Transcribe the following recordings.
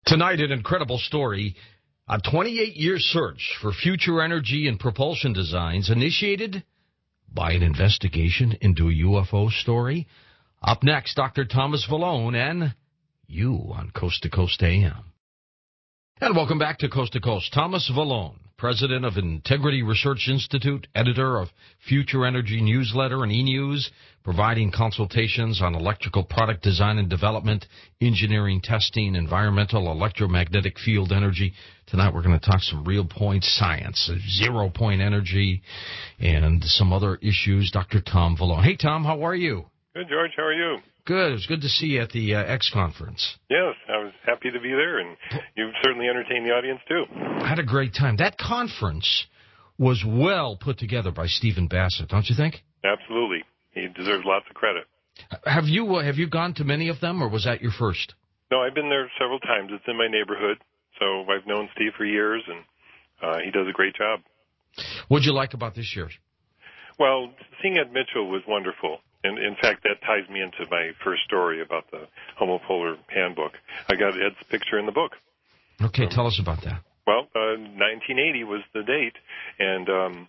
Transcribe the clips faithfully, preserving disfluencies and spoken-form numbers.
Tonight, an incredible story. A twenty-eight year search for future energy and propulsion designs initiated by an investigation into a U F O story. Up next, Doctor Thomas Vallone and you on Coast to Coast A M. And welcome back to Coast to Coast. Thomas Vallone, president of Integrity Research Institute, editor of Future Energy Newsletter and E-News, providing consultations on electrical product design and development, engineering, testing, environmental, electromagnetic field energy. Tonight we're going to talk some real point science, zero-point energy, and some other issues. Doctor Tom Vallone. Hey, Tom, how are you? Good, George. How are you? Good. It was good to see you at the uh, X conference. Yes, I was happy to be there, and you've certainly entertained the audience, too. I had a great time. That conference was well put together by Stephen Bassett, don't you think? Absolutely. He deserves lots of credit. Have you uh, have you gone to many of them, or was that your first? No, I've been there several times. It's in my neighborhood, so I've known Steve for years, and uh, he does a great job. What did you like about this year's? Well, seeing Ed Mitchell was wonderful. And in fact, that ties me into my first story about the homopolar handbook. I got Ed's picture in the book. Okay, um, tell us about that. Well, uh, nineteen eighty was the date, and um,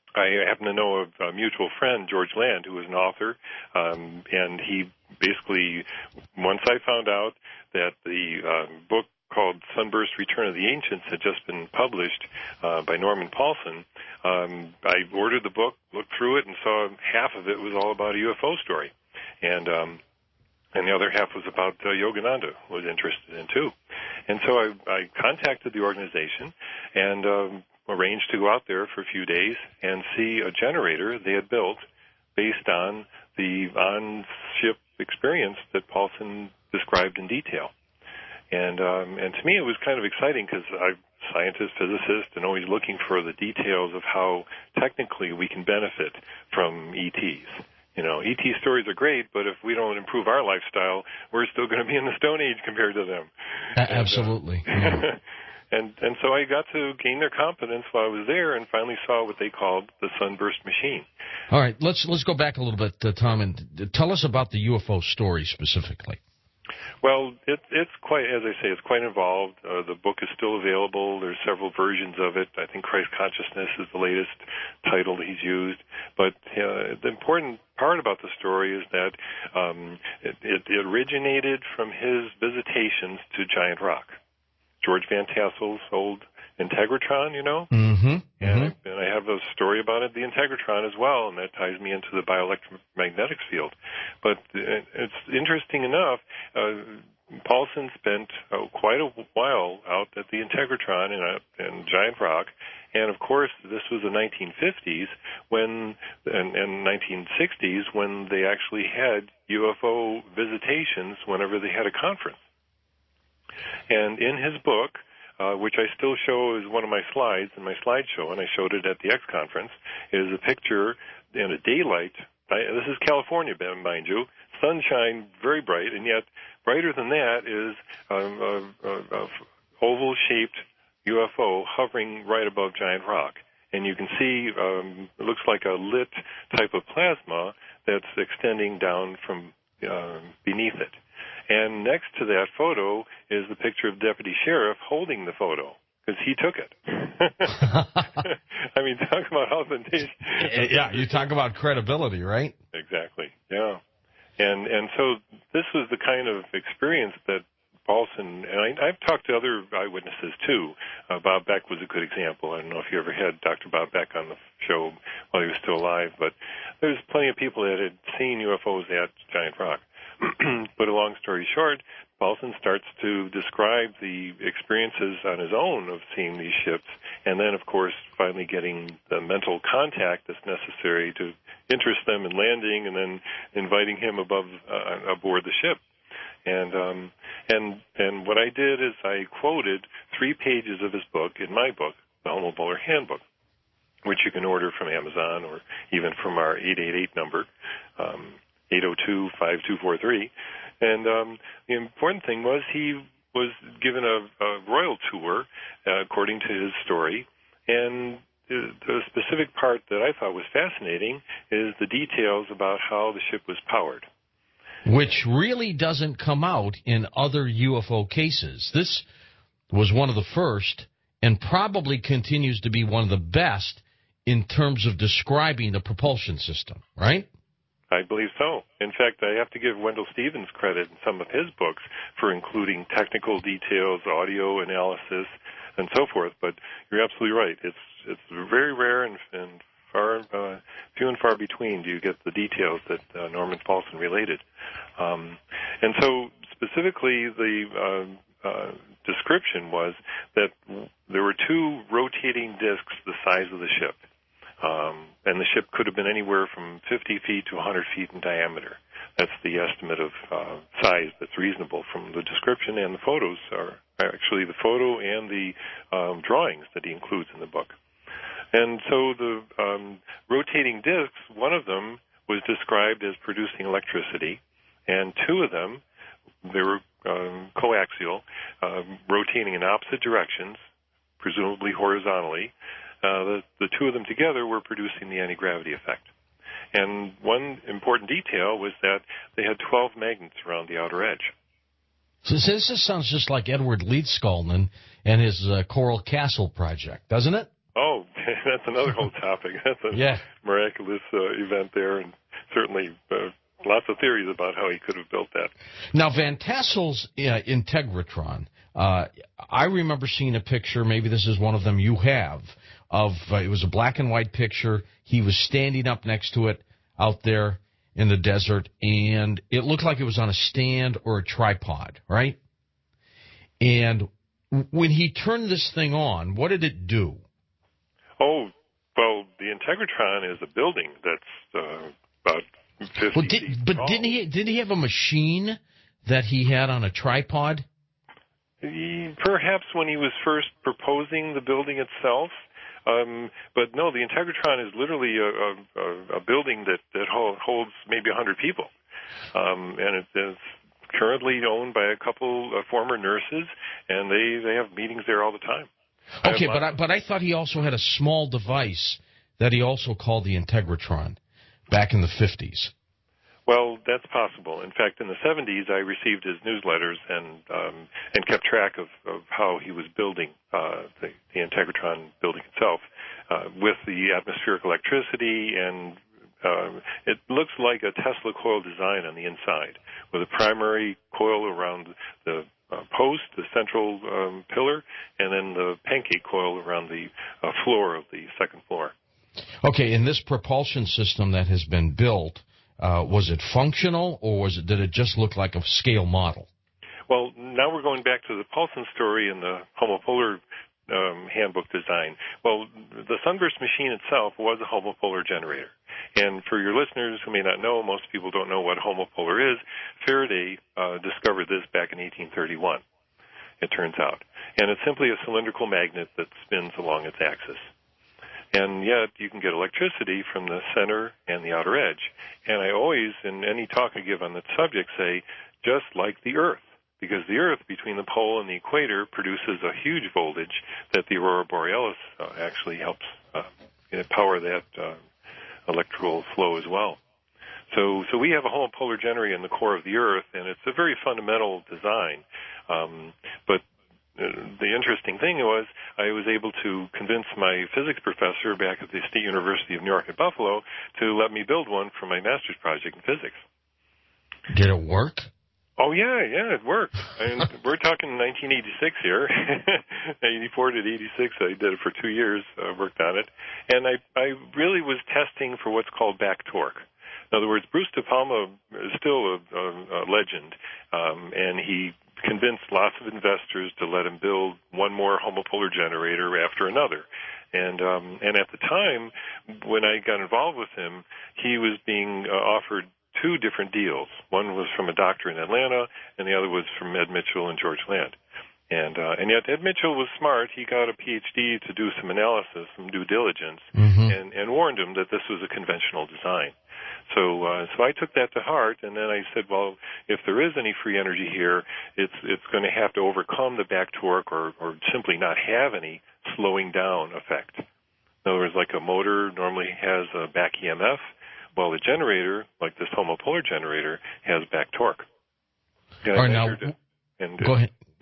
I happen to know of a mutual friend, George Land, who was an author, um, and he basically, once I found out that the uh, book called Sunburst Return of the Ancients had just been published uh, by Norman Paulson, um, I ordered the book, looked through it, and saw half of it was all about a U F O story. And um, and the other half was about uh, Yogananda, was interested in, too. And so I, I contacted the organization and um, arranged to go out there for a few days and see a generator they had built based on the on-ship experience that Paulson described in detail. And um, and to me, it was kind of exciting because I'm a scientist, physicist, and always looking for the details of how technically we can benefit from E Ts. You know, E T stories are great, but if we don't improve our lifestyle, we're still going to be in the Stone Age compared to them. A- absolutely. And, uh, yeah. and and so I got to gain their confidence while I was there, and finally saw what they called the Sunburst machine. All right, let's let's go back a little bit, uh, Tom, and tell us about the U F O story specifically. Well, it, it's quite, as I say, it's quite involved. Uh, the book is still available. There's several versions of it. I think Christ Consciousness is the latest title that he's used. But uh, the important part about the story is that um, it, it, it originated from his visitations to Giant Rock. George Van Tassel's old Integratron, you know? Mm-hmm. And, mm-hmm. I, and I have a story about it, the Integratron as well, and that ties me into the bioelectromagnetics field. But it's interesting enough, uh, Paulson spent uh, quite a while out at the Integratron in, a, in Giant Rock, and of course this was the nineteen fifties when, and, and nineteen sixties when they actually had U F O visitations whenever they had a conference. And in his book, Uh, which I still show as one of my slides in my slideshow, and I showed it at the X conference, is a picture in a daylight. I, this is California, mind you. Sunshine, very bright, and yet brighter than that is um, a, a, a oval-shaped U F O hovering right above Giant Rock. And you can see um, it looks like a lit type of plasma that's extending down from uh, beneath it. And next to that photo is the picture of Deputy Sheriff holding the photo, because he took it. I mean, talk about authenticity. Yeah, you talk about credibility, right? Exactly, yeah. And and so this was the kind of experience that Paulson, and I, I've talked to other eyewitnesses, too. Uh, Bob Beck was a good example. I don't know if you ever had Doctor Bob Beck on the show while he was still alive, but there's plenty of people that had seen U F Os at Giant Rock. But a long story short, Paulson starts to describe the experiences on his own of seeing these ships, and then, of course, finally getting the mental contact that's necessary to interest them in landing, and then inviting him above uh, aboard the ship. And um, and and what I did is I quoted three pages of his book in my book, the Homopolar Handbook, which you can order from Amazon or even from our eight eight eight number. Um, eight oh two, five two four three. And um, the important thing was he was given a, a royal tour, uh, according to his story. And the, the specific part that I thought was fascinating is the details about how the ship was powered. Which really doesn't come out in other U F O cases. This was one of the first and probably continues to be one of the best in terms of describing the propulsion system, right? I believe so. In fact, I have to give Wendell Stevens credit in some of his books for including technical details, audio analysis, and so forth. But you're absolutely right. It's it's very rare and, and far uh, few and far between do you get the details that uh, Norman Paulson related. Um, and so specifically the uh, uh, description was that there were two rotating discs the size of the ship. Um, and the ship could have been anywhere from fifty feet to one hundred feet in diameter. That's the estimate of uh, size that's reasonable from the description, and the photos are actually the photo and the um, drawings that he includes in the book. And so the um, rotating discs, one of them was described as producing electricity, and two of them, they were um, coaxial, um, rotating in opposite directions, presumably horizontally. Uh, the, the two of them together were producing the anti-gravity effect. And one important detail was that they had twelve magnets around the outer edge. So this just sounds just like Edward Leedskalnin and his uh, Coral Castle project, doesn't it? Oh, that's another whole topic. That's a yeah. miraculous uh, event there, and certainly uh, lots of theories about how he could have built that. Now, Van Tassel's uh, Integratron, uh, I remember seeing a picture, maybe this is one of them you have, of uh, it was a black and white picture. He was standing up next to it out there in the desert, and it looked like it was on a stand or a tripod, right? And when he turned this thing on, what did it do? Oh, well, the Integratron is a building that's uh, about fifty well, did, feet but tall. didn't he? Didn't he have a machine that he had on a tripod? He, perhaps when he was first proposing the building itself. Um, but no, the Integratron is literally a, a, a building that, that holds maybe one hundred people. Um, and it is currently owned by a couple of former nurses, and they, they have meetings there all the time. Okay, but I, but I thought he also had a small device that he also called the Integratron back in the fifties. Well, that's possible. In fact, in the seventies, I received his newsletters and um, and kept track of, of how he was building uh, the, the Integratron building itself uh, with the atmospheric electricity, and uh, it looks like a Tesla coil design on the inside, with a primary coil around the uh, post, the central um, pillar, and then the pancake coil around the uh, floor of the second floor. Okay, in this propulsion system that has been built, Uh, was it functional, or was it, did it just look like a scale model? Well, now we're going back to the Paulson story and the homopolar um, handbook design. Well, the Sunburst machine itself was a homopolar generator. And for your listeners who may not know, most people don't know what homopolar is, Faraday uh, discovered this back in eighteen thirty-one, it turns out. And it's simply a cylindrical magnet that spins along its axis. And yet you can get electricity from the center and the outer edge. And I always, in any talk I give on that subject, say, just like the Earth, because the Earth between the pole and the equator produces a huge voltage that the aurora borealis uh, actually helps uh, power that uh, electrical flow as well. So, so we have a homopolar generator in the core of the Earth, and it's a very fundamental design. Um, but Uh, the interesting thing was I was able to convince my physics professor back at the State University of New York at Buffalo to let me build one for my master's project in physics. Did it work? Oh, yeah, yeah, it worked. And we're talking nineteen eighty-six here. eighty-four to eighty-six, I did it for two years, uh, worked on it. And I, I really was testing for what's called back torque. In other words, Bruce De Palma is still a, a, a legend, um, and he convinced lots of investors to let him build one more homopolar generator after another. And um, and at the time, when I got involved with him, he was being uh, offered two different deals. One was from a doctor in Atlanta, and the other was from Ed Mitchell and George Land. And uh, and yet Ed Mitchell was smart. He got a P H D to do some analysis, some due diligence, mm-hmm. and, and warned him that this was a conventional design. So uh, so I took that to heart, and then I said, well, if there is any free energy here, it's it's going to have to overcome the back torque or, or simply not have any slowing down effect. In other words, like a motor normally has a back E M F, while the generator, like this homopolar generator, has back torque. And All right, now, it, and go ahead.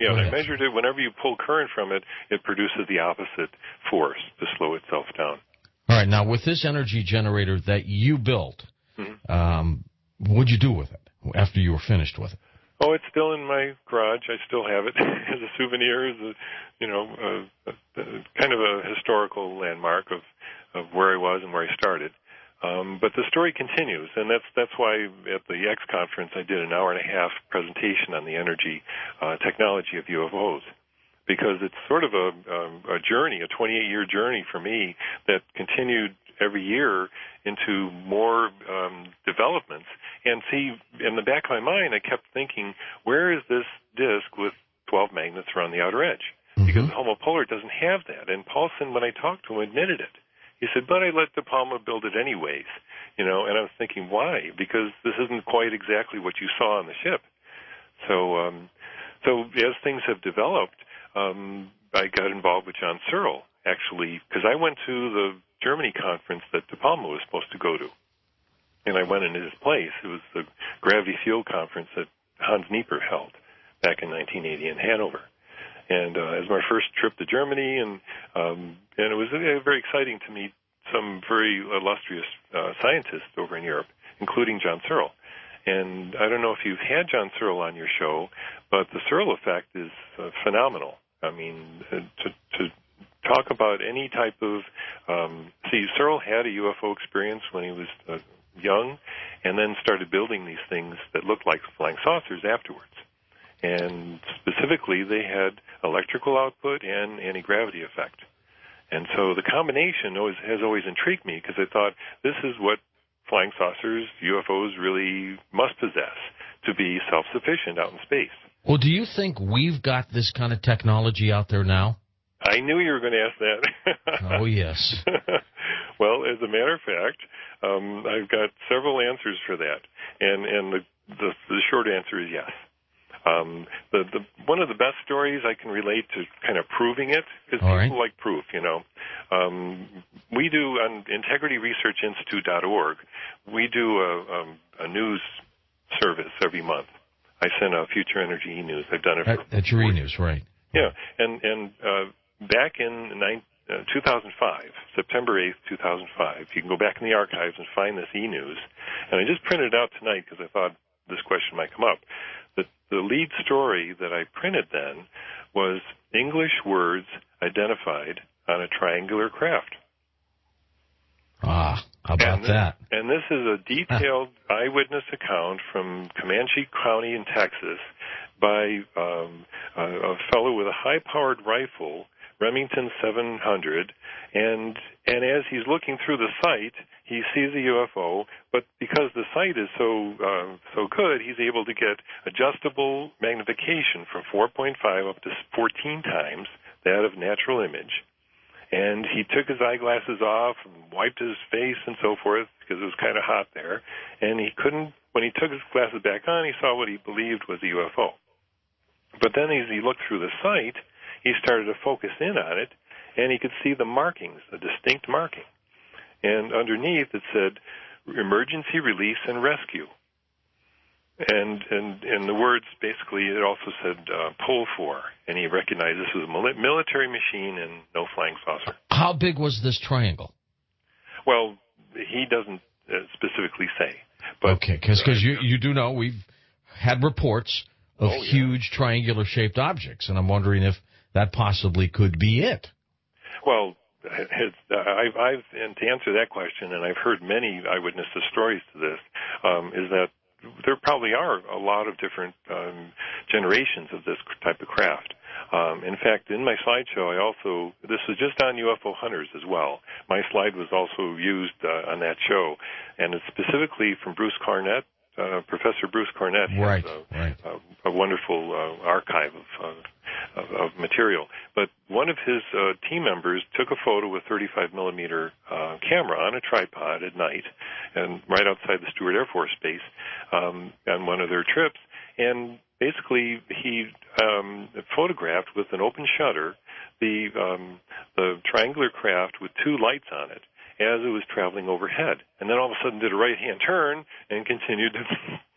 Yeah, Go and I ahead. measured it. Whenever you pull current from it, it produces the opposite force to slow itself down. All right. Now, with this energy generator that you built, Mm-hmm. um, what'd you do with it after you were finished with it? Oh, it's still in my garage. I still have it as a souvenir, as a, you know, a, a, a, kind of a historical landmark of, of where I was and where I started. Um, but the story continues, and that's that's why at the X conference I did an hour and a half presentation on the energy uh, technology of U F Os, because it's sort of a, um, a journey, a twenty-eight year journey for me that continued every year into more um, developments. And see, in the back of my mind, I kept thinking, where is this disk with twelve magnets around the outer edge? Mm-hmm. Because the homopolar doesn't have that. And Paulson, when I talked to him, admitted it. He said, but I let De Palma build it anyways. You know, and I was thinking, why? Because this isn't quite exactly what you saw on the ship. So, um, so as things have developed, um, I got involved with John Searle, actually, because I went to the Germany conference that De Palma was supposed to go to. And I went into his place. It was the Gravity Field Conference that Hans Nieper held back in nineteen eighty in Hanover. And uh, it was my first trip to Germany, and um, and it was uh, very exciting to meet some very illustrious uh, scientists over in Europe, including John Searle. And I don't know if you've had John Searle on your show, but the Searle effect is uh, phenomenal. I mean, uh, to, to talk about any type of um, see, Searle had a U F O experience when he was uh, young, and then started building these things that looked like flying saucers afterwards. And specifically, they had electrical output and anti-gravity effect. And so the combination always, has always intrigued me, because I thought this is what flying saucers, U F Os, really must possess to be self-sufficient out in space. Well, do you think we've got this kind of technology out there now? I knew you were going to ask that. Oh, yes. Well, as a matter of fact, um, I've got several answers for that. And, and the, the, the short answer is yes. Um, the, the, one of the best stories I can relate to kind of proving it, because people right. like proof, you know. Um, we do on integrity research institute dot org, we do a, um, a news service every month. I send out Future Energy e-News. I've done it for... That's your e-News, right. Yeah, and, and uh, back in nine, uh, two thousand five, September eighth, two thousand five, you can go back in the archives and find this e-News. And I just printed it out tonight because I thought this question might come up. The, the lead story that I printed then was English words identified on a triangular craft. Ah, how about and this, that? And this is a detailed eyewitness account from Comanche County in Texas by um, a, a fellow with a high-powered rifle, Remington seven hundred, and and as he's looking through the sight, he sees a U F O, but because the sight is so uh, so good, he's able to get adjustable magnification from four point five up to fourteen times that of natural image. And he took his eyeglasses off and wiped his face and so forth because it was kind of hot there. And he couldn't, when he took his glasses back on, he saw what he believed was a U F O. But then as he looked through the sight, he started to focus in on it, and he could see the markings, a distinct marking. And underneath it said, emergency release and rescue. And and in the words, basically, it also said uh, pull for, and he recognized this was a military machine and no flying saucer. How big was this triangle? Well, he doesn't uh, specifically say. But, okay, because uh, you, you do know we've had reports of oh, yeah. huge triangular-shaped objects, and I'm wondering if that possibly could be it. Well, it's, uh, I've, I've, and to answer that question, and I've heard many eyewitness stories to this, um, is that there probably are a lot of different um, generations of this type of craft. Um, in fact, in my slideshow, I also, this was just on U F O hunters as well. My slide was also used uh, on that show, and it's specifically from Bruce Cornett. Uh, Professor Bruce Cornett has right, a, right. a, a wonderful uh, archive of, uh, of, of material. But one of his uh, team members took a photo with thirty-five millimeter uh, camera on a tripod at night, and right outside the Stewart Air Force Base um, on one of their trips. And basically, he um, photographed with an open shutter the um, the triangular craft with two lights on it as it was traveling overhead, and then all of a sudden did a right-hand turn and continued to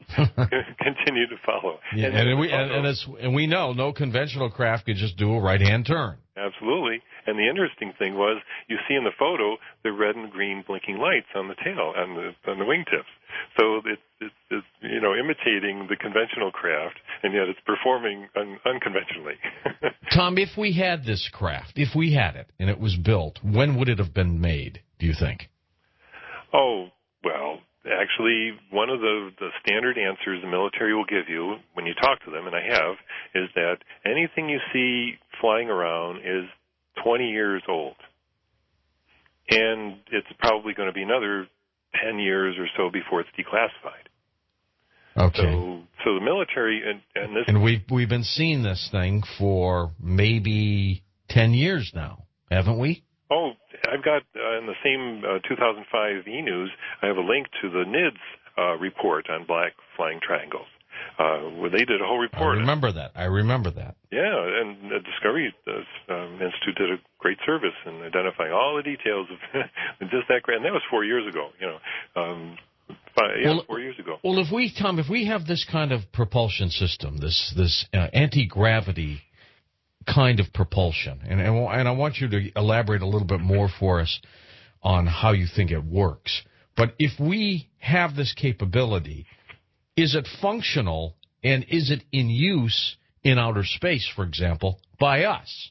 continue to follow. Yeah, and, and, we, and, and, it's, and we know no conventional craft could just do a right-hand turn. Absolutely. And the interesting thing was, you see in the photo the red and green blinking lights on the tail, on the on the wingtips. So it's, it's, it's you know imitating the conventional craft, and yet it's performing un- unconventionally. Tom, if we had this craft, if we had it and it was built, when would it have been made, do you think? Oh, well, actually, one of the, the standard answers the military will give you when you talk to them, and I have, is that anything you see flying around is twenty years old. And it's probably going to be another ten years or so before it's declassified. Okay. So, so the military, and, and this... And we've, we've been seeing this thing for maybe ten years now, haven't we? Oh, I've got, uh, in the same uh, two thousand five E-News, I have a link to the N I D S uh, report on black flying triangles, uh, where they did a whole report. I remember that. I remember that. Yeah, and the Discovery um, Institute did a great service in identifying all the details of just that. And that was four years ago, you know. Um, five, yeah, well, four years ago. Well, if we, Tom, if we have this kind of propulsion system, this this uh, anti-gravity kind of propulsion, and, and and I want you to elaborate a little bit more for us on how you think it works. But if we have this capability, is it functional and is it in use in outer space, for example, by us?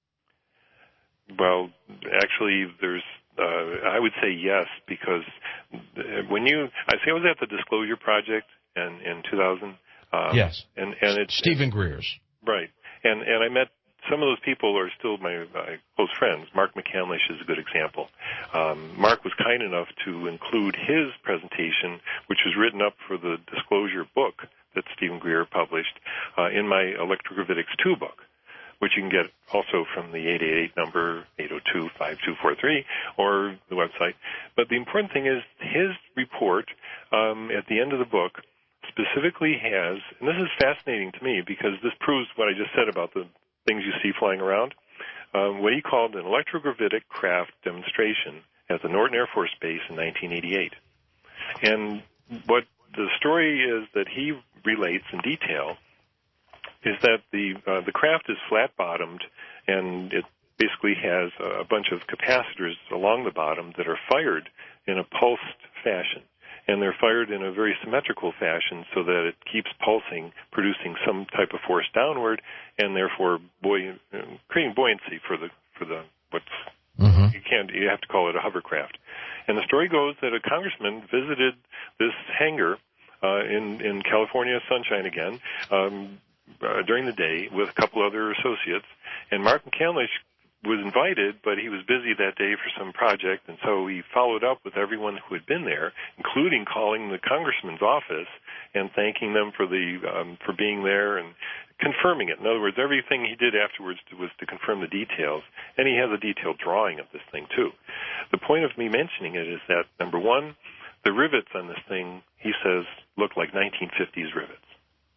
Well, actually, there's. Uh, I would say yes, because when you, I say I was at the Disclosure Project in in two thousand. Um, yes. And and it's Stephen Greer's. Right, and and I met. Some of those people are still my, my close friends. Mark McCandlish is a good example. Um, Mark was kind enough to include his presentation, which was written up for the Disclosure book that Stephen Greer published, uh, in my Electrogravitics two book, which you can get also from the eight eight eight number, eight oh two, five two four three, or the website. But the important thing is his report um, at the end of the book specifically has, and this is fascinating to me because this proves what I just said about the things you see flying around, um, what he called an electrogravitic craft demonstration at the Norton Air Force Base in nineteen eighty-eight. And what the story is that he relates in detail is that the uh, the craft is flat-bottomed, and it basically has a bunch of capacitors along the bottom that are fired in a pulsed fashion. And they're fired in a very symmetrical fashion so that it keeps pulsing, producing some type of force downward, and therefore buoy- creating buoyancy for the for the what's mm-hmm. you can't you have to call it a hovercraft. And the story goes that a congressman visited this hangar uh, in in California sunshine again um, uh, during the day with a couple other associates, and Mark McCandlish was invited, but he was busy that day for some project, and so he followed up with everyone who had been there, including calling the congressman's office and thanking them for the um, for being there and confirming it. In other words, everything he did afterwards was to confirm the details, and he has a detailed drawing of this thing too. The point of me mentioning it is that, number one, the rivets on this thing, he says, look like nineteen fifties rivets.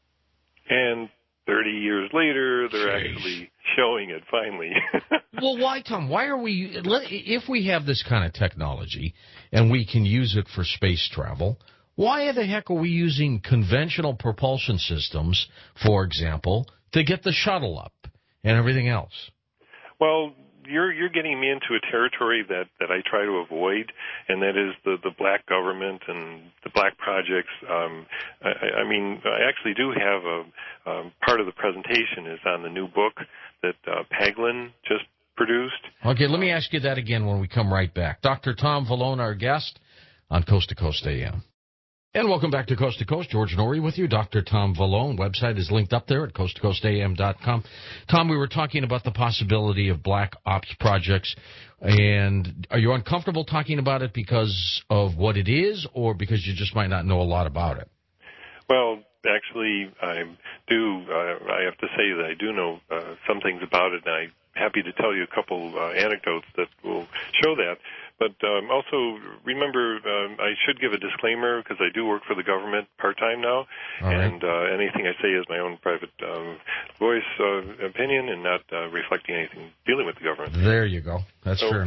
And thirty years later, they're Jeez. actually showing it finally. Well, why, Tom? Why are we, if we have this kind of technology and we can use it for space travel, why the heck are we using conventional propulsion systems, for example, to get the shuttle up and everything else? Well, you're you're getting me into a territory that, that I try to avoid, and that is the, the black government and the black projects. Um, I, I mean, I actually do have a um, part of the presentation is on the new book that uh, Paglin just produced. Okay, let me ask you that again when we come right back. Doctor Tom Vallone, our guest on Coast to Coast A M. And welcome back to Coast to Coast. George Norrie with you. Doctor Tom Vallone. Website is linked up there at coast to coast a m dot com. Tom, we were talking about the possibility of black ops projects. And are you uncomfortable talking about it because of what it is or because you just might not know a lot about it? Well, actually, I do. Uh, I have to say that I do know uh, some things about it, and I'm happy to tell you a couple uh, anecdotes that will show that. But um, also, remember, um, I should give a disclaimer because I do work for the government part-time now, All right. and uh, anything I say is my own private um, voice uh, opinion and not uh, reflecting anything dealing with the government. There you go. That's so, fair enough.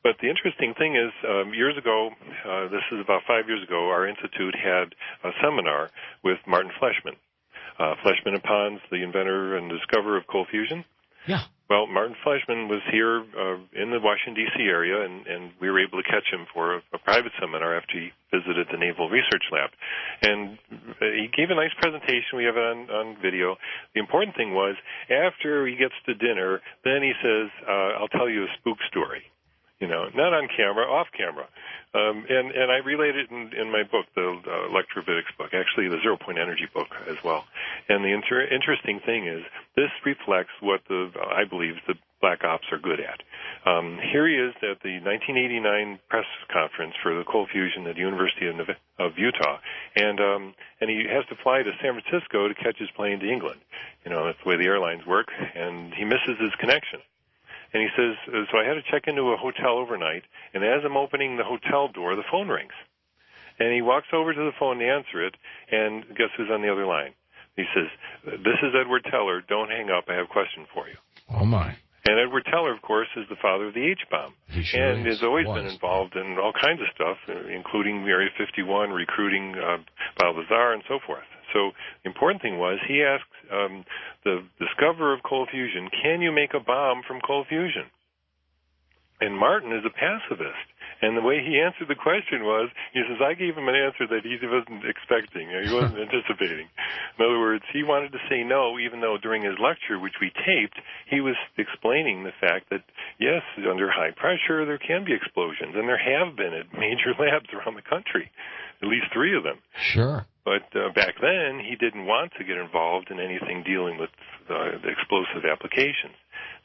But the interesting thing is, um, years ago, uh, this is about five years ago, our institute had a seminar with Martin Fleischmann. Uh, Fleischmann and Pons, the inventor and discoverer of cold fusion. Yeah. Well, Martin Fleischmann was here uh, in the Washington, D C area, and, and we were able to catch him for a, a private seminar after he visited the Naval Research Lab. And he gave a nice presentation. We have it on, on video. The important thing was, after he gets to dinner, then he says, uh, I'll tell you a spook story. You know, not on camera, off camera. Um, and, and I relate it in, in my book, the uh, electrovitics book, actually the Zero Point Energy book as well. And the inter- interesting thing is, this reflects what the, I believe, the Black Ops are good at. Um, here he is at the nineteen eighty-nine press conference for the cold fusion at the University of, Neve- of Utah, and um, and he has to fly to San Francisco to catch his plane to England. You know, that's the way the airlines work, and he misses his connection. And he says, so I had to check into a hotel overnight, and as I'm opening the hotel door, the phone rings. And he walks over to the phone to answer it, and guess who's on the other line? He says, this is Edward Teller. Don't hang up. I have a question for you. Oh, my. And Edward Teller, of course, is the father of the H-bomb. He sure and is. has always Was. been involved in all kinds of stuff, including Area fifty-one, recruiting uh, Balthazar, and so forth. So the important thing was he asked um, the discoverer of cold fusion, can you make a bomb from cold fusion? And Martin is a pacifist. And the way he answered the question was, he says, I gave him an answer that he wasn't expecting, he wasn't anticipating. In other words, he wanted to say no, even though during his lecture, which we taped, he was explaining the fact that, yes, under high pressure, there can be explosions. And there have been at major labs around the country, at least three of them. Sure. But uh, back then, he didn't want to get involved in anything dealing with uh, the explosive applications.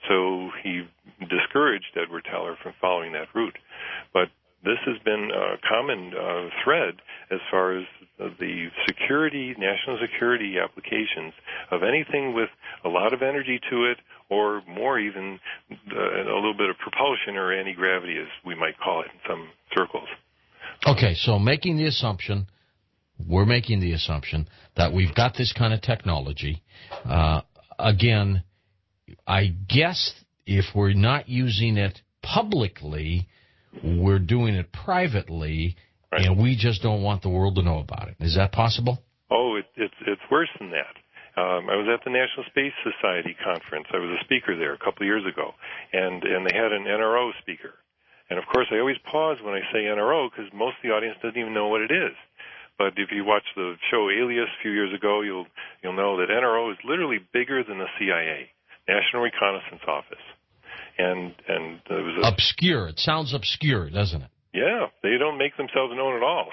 So he discouraged Edward Teller from following that route. But this has been a common uh, thread as far as the security, national security applications of anything with a lot of energy to it, or more even uh, a little bit of propulsion or anti-gravity, as we might call it in some circles. Okay, so making the assumption, we're making the assumption that we've got this kind of technology. Uh, again, I guess if we're not using it publicly, we're doing it privately, right, and we just don't want the world to know about it. Is that possible? Oh, it, it's it's worse than that. Um, I was at the National Space Society conference. I was a speaker there a couple of years ago, and, and they had an N R O speaker. And, of course, I always pause when I say N R O because most of the audience doesn't even know what it is. But if you watch the show Alias a few years ago, you'll you'll know that N R O is literally bigger than the C I A, National Reconnaissance Office. And and it was a, obscure. It sounds obscure, doesn't it? Yeah, they don't make themselves known at all.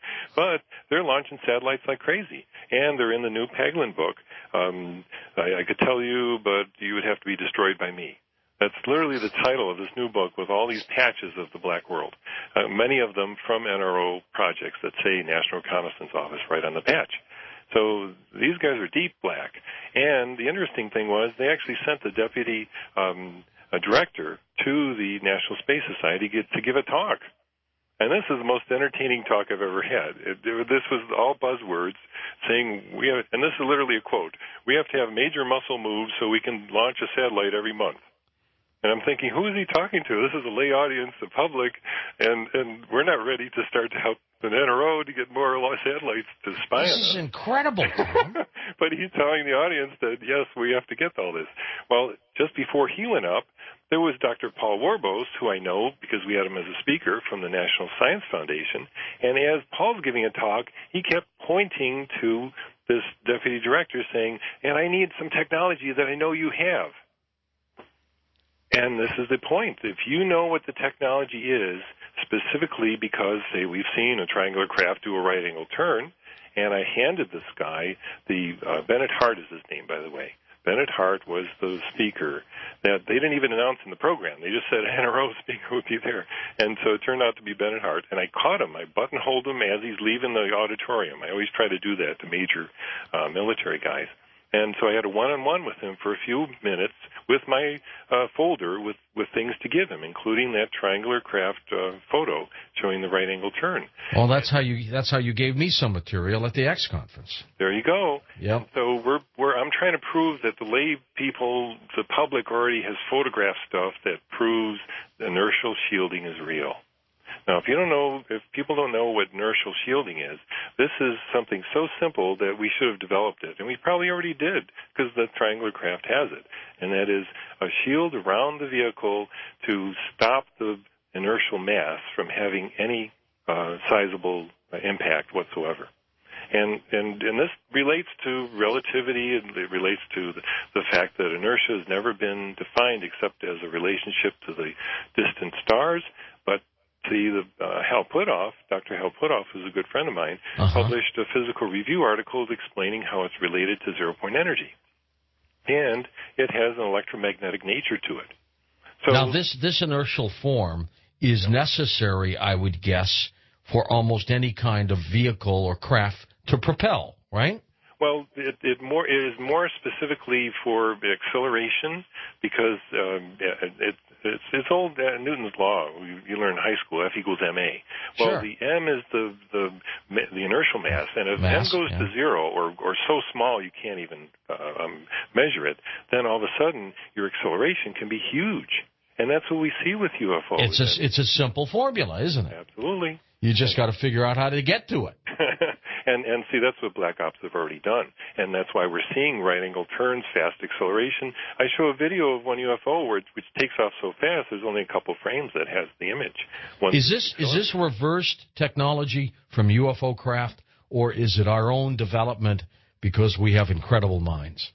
But they're launching satellites like crazy. And they're in the new Paglen book. Um, I, I could tell you, but you would have to be destroyed by me. That's literally the title of this new book with all these patches of the black world, uh, many of them from N R O projects that say National Reconnaissance Office right on the patch. So these guys are deep black. And the interesting thing was they actually sent the deputy um, a director to the National Space Society get, to give a talk. And this is the most entertaining talk I've ever had. It, it, this was all buzzwords saying, we have, and this is literally a quote, we have to have major muscle moves so we can launch a satellite every month. And I'm thinking, who is he talking to? This is a lay audience, the public, and, and we're not ready to start to help an N R O to get more satellites to spy on us. This is incredible, Tom. But he's telling the audience that, yes, we have to get all this. Well, just before he went up, there was Doctor Paul Warbos, who I know because we had him as a speaker from the National Science Foundation. And as Paul's giving a talk, he kept pointing to this deputy director saying, and I need some technology that I know you have. And this is the point. If you know what the technology is, specifically because, say, we've seen a triangular craft do a right-angle turn, and I handed this guy, the uh, Bennett Hart is his name, by the way. Bennett Hart was the speaker that they didn't even announce in the program. They just said an N R O speaker would be there. And so it turned out to be Bennett Hart. And I caught him. I buttonholed him as he's leaving the auditorium. I always try to do that to major uh, military guys. And so I had a one-on-one with him for a few minutes with my uh, folder with, with things to give him, including that triangular craft uh, photo showing the right-angle turn. Well, that's how you that's how you gave me some material at the X conference. There you go. Yep. And so we're we're I'm trying to prove that the lay people, the public already has photographed stuff that proves inertial shielding is real. Now, if you don't know, if people don't know what inertial shielding is, this is something so simple that we should have developed it, and we probably already did because the triangular craft has it, and that is a shield around the vehicle to stop the inertial mass from having any uh, sizable impact whatsoever. And, and and this relates to relativity, and it relates to the, the fact that inertia has never been defined except as a relationship to the distant stars. But see, the uh, Hal Puthoff, Doctor Hal Puthoff, who's a good friend of mine, uh-huh. published a physical review article explaining how it's related to zero-point energy, and it has an electromagnetic nature to it. So now, this this inertial form is necessary, I would guess, for almost any kind of vehicle or craft to propel, right? Well, it, it more it is more specifically for acceleration because um, it, it, it's it's old uh, Newton's law. You, you learn in high school, F equals ma. Well, sure. the m is the the the inertial mass, and if mass, m goes yeah. to zero or or so small you can't even uh, um, measure it, then all of a sudden your acceleration can be huge, and that's what we see with U F Os. It's a it's a simple formula, isn't it? Absolutely. You just got to figure out how to get to it. and and see, that's what Black Ops have already done, and that's why we're seeing right-angle turns, fast acceleration. I show a video of one U F O where it, which takes off so fast, there's only a couple frames that has the image. One is this is this reversed technology from U F O craft, or is it our own development because we have incredible minds?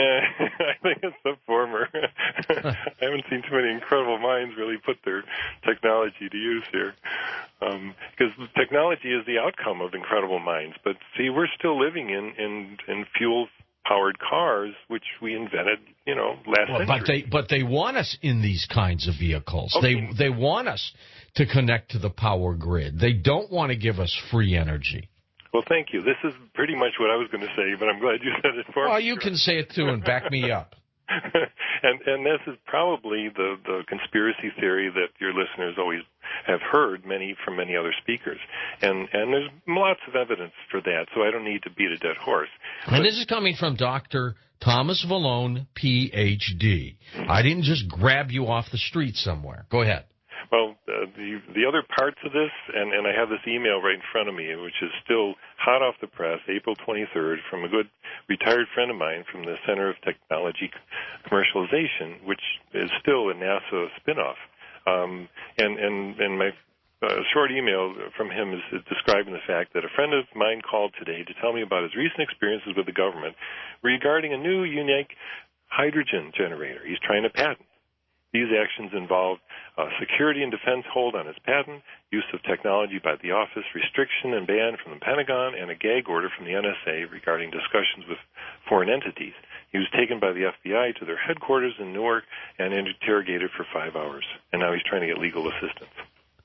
I think it's the former. I haven't seen too many incredible minds really put their technology to use here. Um, because technology is the outcome of incredible minds. But see, we're still living in, in, in fuel-powered cars, which we invented, you know, last well, century. But they, but they want us in these kinds of vehicles. Okay. They, they want us to connect to the power grid. They don't want to give us free energy. Well, thank you. This is pretty much what I was going to say, but I'm glad you said it for well, me. Well, you sure. can say it too and back me up. and and this is probably the, the conspiracy theory that your listeners always have heard many from many other speakers. And and there's lots of evidence for that, so I don't need to beat a dead horse. And but, this is coming from Doctor Thomas Vallone, P H D. I didn't just grab you off the street somewhere. Go ahead. Well, uh, the the other parts of this, and, and I have this email right in front of me, which is still hot off the press, April twenty-third, from a good retired friend of mine from the Center of Technology Commercialization, which is still a NASA spinoff. Um, and, and, and my uh, short email from him is, is describing the fact that a friend of mine called today to tell me about his recent experiences with the government regarding a new unique hydrogen generator he's trying to patent. These actions involve uh, security and defense hold on his patent, use of technology by the office, restriction and ban from the Pentagon, and a gag order from the N S A regarding discussions with foreign entities. He was taken by the F B I to their headquarters in Newark and interrogated for five hours. And now he's trying to get legal assistance.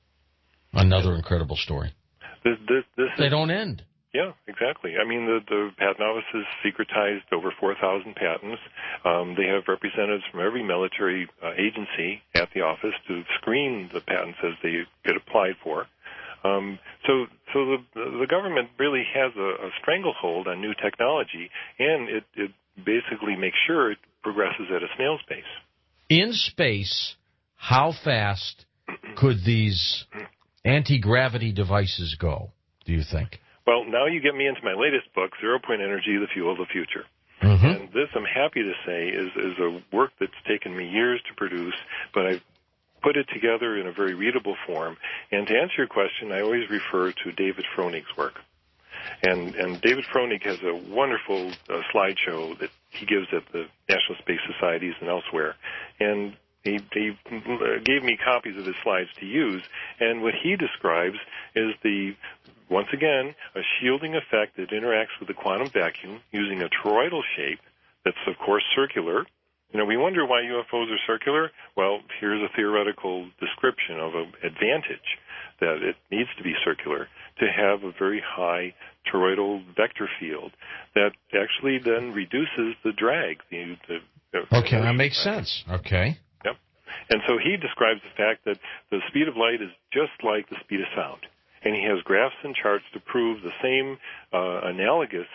Another incredible story. This, this, this they is, don't end. Yeah, exactly. I mean, the, the patent office has secretized over four thousand patents. Um, they have representatives from every military uh, agency at the office to screen the patents as they get applied for. Um, so, so the the government really has a, a stranglehold on new technology, and it, it basically makes sure it progresses at a snail's pace. In space, how fast could these anti-gravity devices go, do you think? Well, now you get me into my latest book, Zero Point Energy, The Fuel of the Future. Mm-hmm. And this, I'm happy to say, is, is a work that's taken me years to produce, but I've put it together in a very readable form. And to answer your question, I always refer to David Fronig's work. And, and David Fronig has a wonderful uh, slideshow that he gives at the National Space Societies and elsewhere. And he, he gave me copies of his slides to use. And what he describes is the once again, a shielding effect that interacts with the quantum vacuum using a toroidal shape that's, of course, circular. You know, we wonder why U F Os are circular. Well, here's a theoretical description of an advantage that it needs to be circular to have a very high toroidal vector field that actually then reduces the drag. The, the, okay, that makes drag. sense. Okay. Yep. And so he describes the fact that the speed of light is just like the speed of sound. And he has graphs and charts to prove the same uh, analogous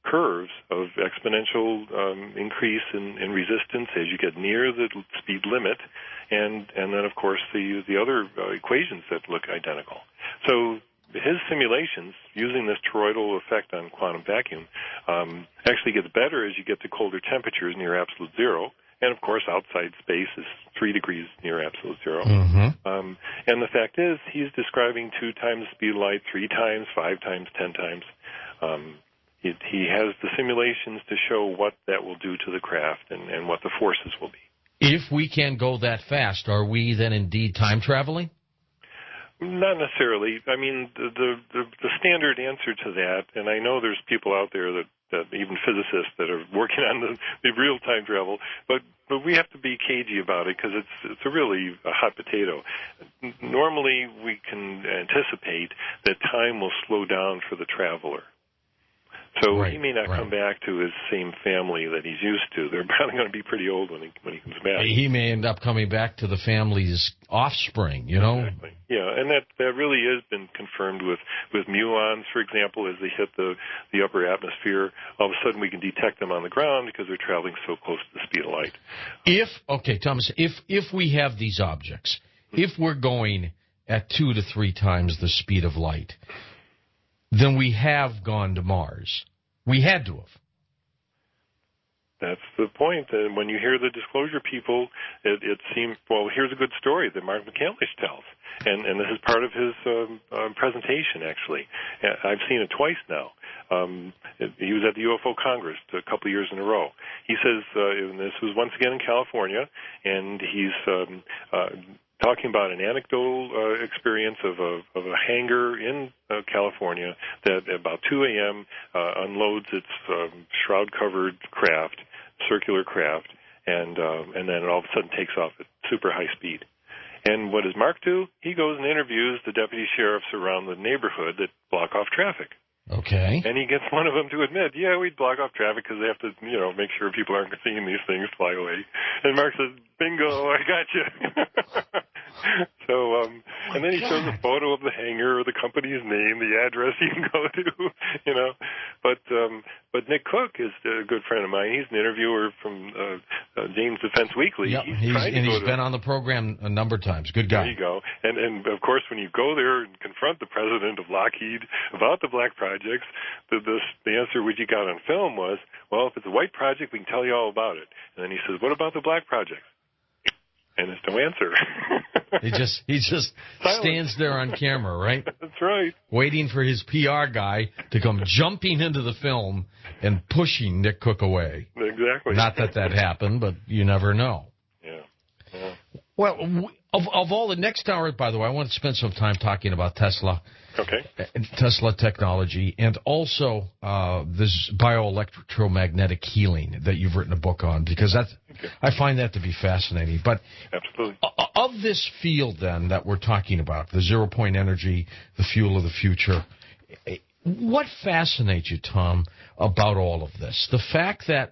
curves of exponential um, increase in, in resistance as you get near the speed limit, and and then of course the the other uh, equations that look identical. So his simulations using this toroidal effect on quantum vacuum um, actually gets better as you get to colder temperatures near absolute zero. And, of course, outside space is three degrees near absolute zero. Mm-hmm. Um, and the fact is, he's describing two times the speed of light, three times, five times, ten times. Um, he, he has the simulations to show what that will do to the craft and, and what the forces will be. If we can go that fast, are we then indeed time traveling? Not necessarily. I mean, the, the, the, the standard answer to that, and I know there's people out there that that even physicists that are working on the, the real time travel, but but we have to be cagey about it because it's it's a really a hot potato. Normally, we can anticipate that time will slow down for the traveler. So right, he may not right. come back to his same family that he's used to. They're probably going to be pretty old when he when he comes back. He may end up coming back to the family's offspring, you know? Exactly. Yeah, and that, that really has been confirmed with, with muons, for example, as they hit the, the upper atmosphere. All of a sudden we can detect them on the ground because they're traveling so close to the speed of light. If, okay, Thomas, if, if we have these objects, if we're going at two to three times the speed of light, then we have gone to Mars. We had to have. That's the point. And when you hear the disclosure people, it, it seems, well, here's a good story that Mark McCandlish tells. And, and this is part of his um, um, presentation, actually. I've seen it twice now. Um, he was at the U F O Congress a couple of years in a row. He says, uh, and this was once again in California, and he's um, uh, talking about an anecdotal uh, experience of a, of a hangar in uh, California that at about two a.m. Uh, unloads its um, shroud-covered craft, circular craft, and uh, and then it all of a sudden takes off at super high speed. And what does Mark do? He goes and interviews the deputy sheriffs around the neighborhood that block off traffic. Okay. And he gets one of them to admit, yeah, we'd block off traffic because they have to, you know, make sure people aren't seeing these things fly away. And Mark says, bingo, I got you. so, um, oh and then he God. shows a photo of the hangar, the company's name, the address you can go to, you know. But um, but Nick Cook is a good friend of mine. He's an interviewer from uh, uh, Jane's Defense Weekly. Yep, he's he's, trying to and go he's to, been on the program a number of times. Good guy. There you go. And, and, of course, when you go there and confront the president of Lockheed about the black projects, the, the, the answer which you got on film was, well, if it's a white project, we can tell you all about it. And then he says, what about the black projects? And there's no answer. he just he just Silence. stands there on camera, right? That's right. Waiting for his P R guy to come jumping into the film and pushing Nick Cook away. Exactly. Not that that happened, but you never know. Yeah. yeah. Well, of, of all the next hour, by the way, I want to spend some time talking about Tesla. Okay. Tesla technology, and also uh, this bioelectromagnetic healing that you've written a book on, because that's, okay. I find that to be fascinating. But Absolutely. Of this field, then, that we're talking about, the zero-point energy, the fuel of the future, what fascinates you, Tom, about all of this? The fact that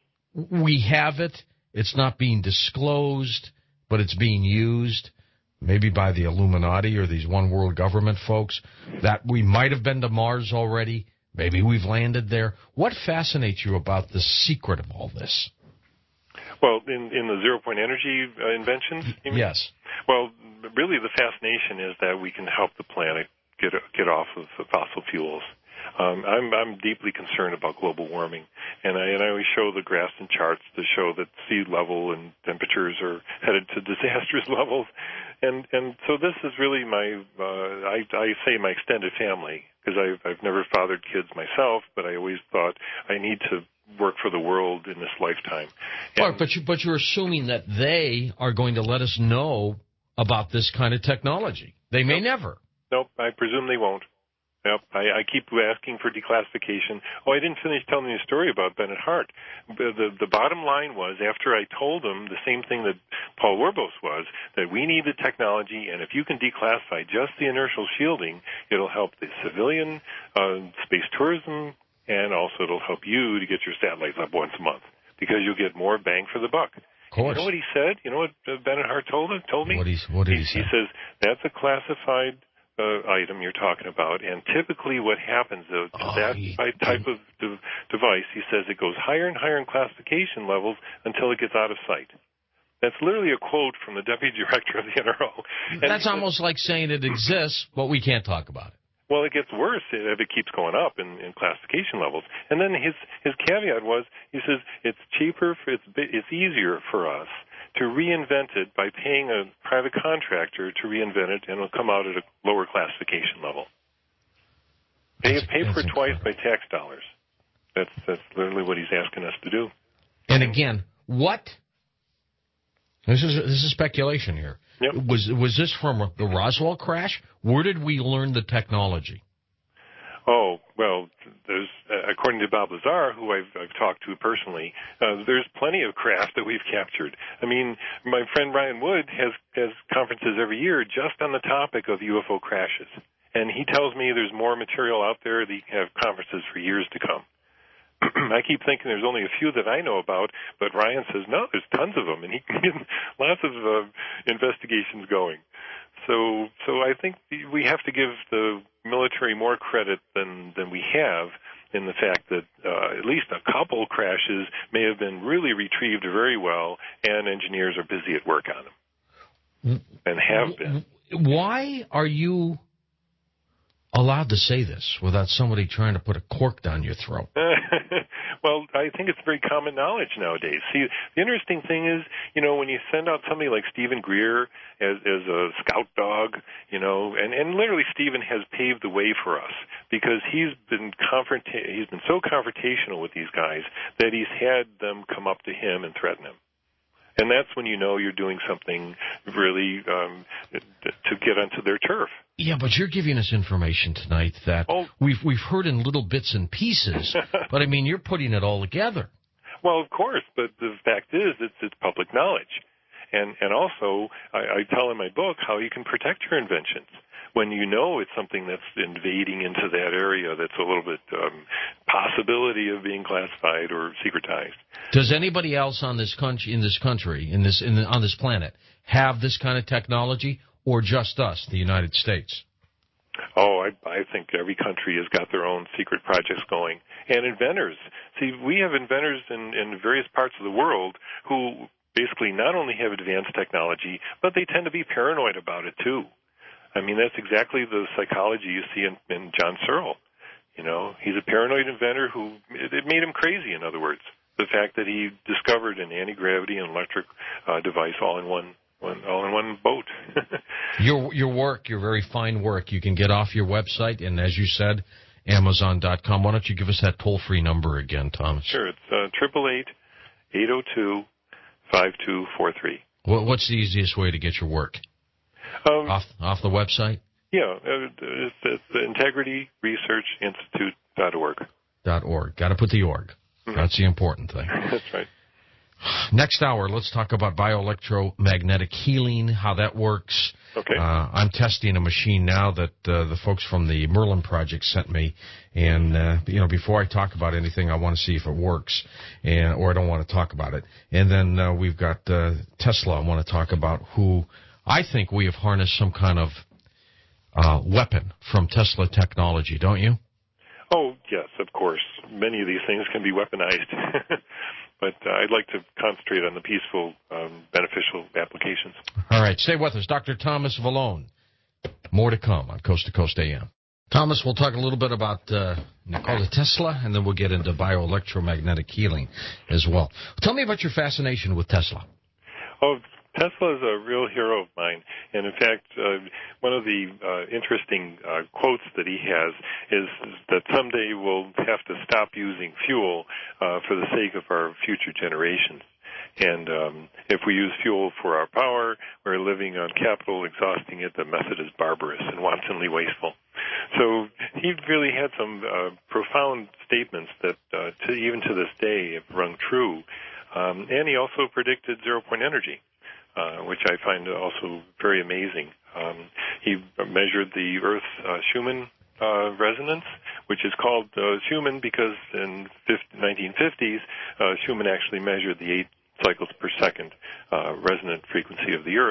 we have it, it's not being disclosed, but it's being used, maybe by the Illuminati or these one world government folks, that we might have been to Mars already. Maybe we've landed there. What fascinates you about the secret of all this? Well, in, in the zero-point energy uh, inventions, you mean? Yes. Well, really the fascination is that we can help the planet get get off of the fossil fuels. Um, I'm, I'm deeply concerned about global warming, and I, and I always show the graphs and charts to show that sea level and temperatures are headed to disastrous levels, and and so this is really my uh, I, I say my extended family, because I've I've never fathered kids myself, but I always thought I need to work for the world in this lifetime. And, but you but you're assuming that they are going to let us know about this kind of technology. They may nope. never. Nope, I presume they won't. Yep, I, I keep asking for declassification. Oh, I didn't finish telling you a story about Bennett Hart. The, the, the bottom line was, after I told him the same thing that Paul Werbos was, that we need the technology, and if you can declassify just the inertial shielding, it'll help the civilian uh, space tourism, and also it'll help you to get your satellites up once a month, because you'll get more bang for the buck. Of course. You know what he said? You know what Bennett Hart told him? Told me? What, he's, what did he, he say? He says, that's a classified uh, item you're talking about, and typically what happens though, to oh, that he, type of de- device, he says it goes higher and higher in classification levels until it gets out of sight. That's literally a quote from the deputy director of the N R O. And that's almost like saying it exists, but we can't talk about it. Well, it gets worse if it keeps going up in, in classification levels. And then his his caveat was, he says it's cheaper, for, it's it's easier for us to reinvent it by paying a private contractor to reinvent it, and it'll come out at a lower classification level. Pay That's, pay for that's it twice incredible. by tax dollars. That's that's literally what he's asking us to do. And again, what? This is this is speculation here. Yep. Was was this from the Roswell crash? Where did we learn the technology? Oh, well, there's uh, according to Bob Lazar, who I've, I've talked to personally, uh, there's plenty of craft that we've captured. I mean, my friend Ryan Wood has, has conferences every year just on the topic of U F O crashes. And he tells me there's more material out there that you can have conferences for years to come. I keep thinking there's only a few that I know about, but Ryan says, no, there's tons of them, and he can get lots of uh, investigations going. So so I think we have to give the military more credit than, than we have in the fact that uh, at least a couple crashes may have been really retrieved very well, and engineers are busy at work on them, and have been. Why are you allowed to say this without somebody trying to put a cork down your throat? Well, I think it's very common knowledge nowadays. See, the interesting thing is, you know, when you send out somebody like Stephen Greer as, as a scout dog, you know, and, and literally Stephen has paved the way for us because he's been confront- he's been so confrontational with these guys that he's had them come up to him and threaten him. And that's when you know you're doing something really um, to get onto their turf. Yeah, but you're giving us information tonight that oh. we've we've heard in little bits and pieces. But I mean, you're putting it all together. Well, of course, but the fact is, it's it's public knowledge, and and also I, I tell in my book how you can protect your inventions when you know it's something that's invading into that area that's a little bit um, possibility of being classified or secretized. Does anybody else on this country, in this country, in this in the, on this planet, have this kind of technology, or just us, the United States? Oh, I, I think every country has got their own secret projects going, and inventors. See, we have inventors in, in various parts of the world who basically not only have advanced technology, but they tend to be paranoid about it too. I mean, that's exactly the psychology you see in, in John Searle. You know, he's a paranoid inventor who, it, it made him crazy, in other words. The fact that he discovered an anti-gravity and electric uh, device all in one, one, all in one boat. your your work, your very fine work, you can get off your website, and as you said, Amazon dot com. Why don't you give us that toll-free number again, Thomas? Sure, it's uh, triple eight, eight oh two, five two four three. What's the easiest way to get your work? Um, off off the website? Yeah, uh, it's, it's the integrity research institute dot org. Dot org. Got to put the org. Mm-hmm. That's the important thing. That's right. Next hour, let's talk about bioelectromagnetic healing, how that works. Okay. Uh, I'm testing a machine now that uh, the folks from the Merlin Project sent me, and uh, you know, before I talk about anything, I want to see if it works, and or I don't want to talk about it. And then uh, we've got uh, Tesla. I want to talk about who I think we have harnessed some kind of uh, weapon from Tesla technology, don't you? Oh, yes, of course. Many of these things can be weaponized. But uh, I'd like to concentrate on the peaceful, um, beneficial applications. All right. Stay with us. Doctor Thomas Vallone. More to come on Coast to Coast A M. Thomas, we'll talk a little bit about uh, Nikola Tesla, and then we'll get into bioelectromagnetic healing as well. Tell me about your fascination with Tesla. Oh, Tesla is a real hero of mine, and in fact, uh, one of the uh, interesting uh, quotes that he has is that someday we'll have to stop using fuel uh, for the sake of our future generations. And um, if we use fuel for our power, we're living on capital, exhausting it. The method is barbarous and wantonly wasteful. So he really had some uh, profound statements that, uh, to, even to this day, have rung true. Um, and he also predicted zero-point energy. Uh, which I find also very amazing. Um, he measured the Earth's uh, Schumann uh, resonance, which is called uh, Schumann because in nineteen fifties, uh, Schumann actually measured the eight cycles per second uh, resonant frequency of the Earth.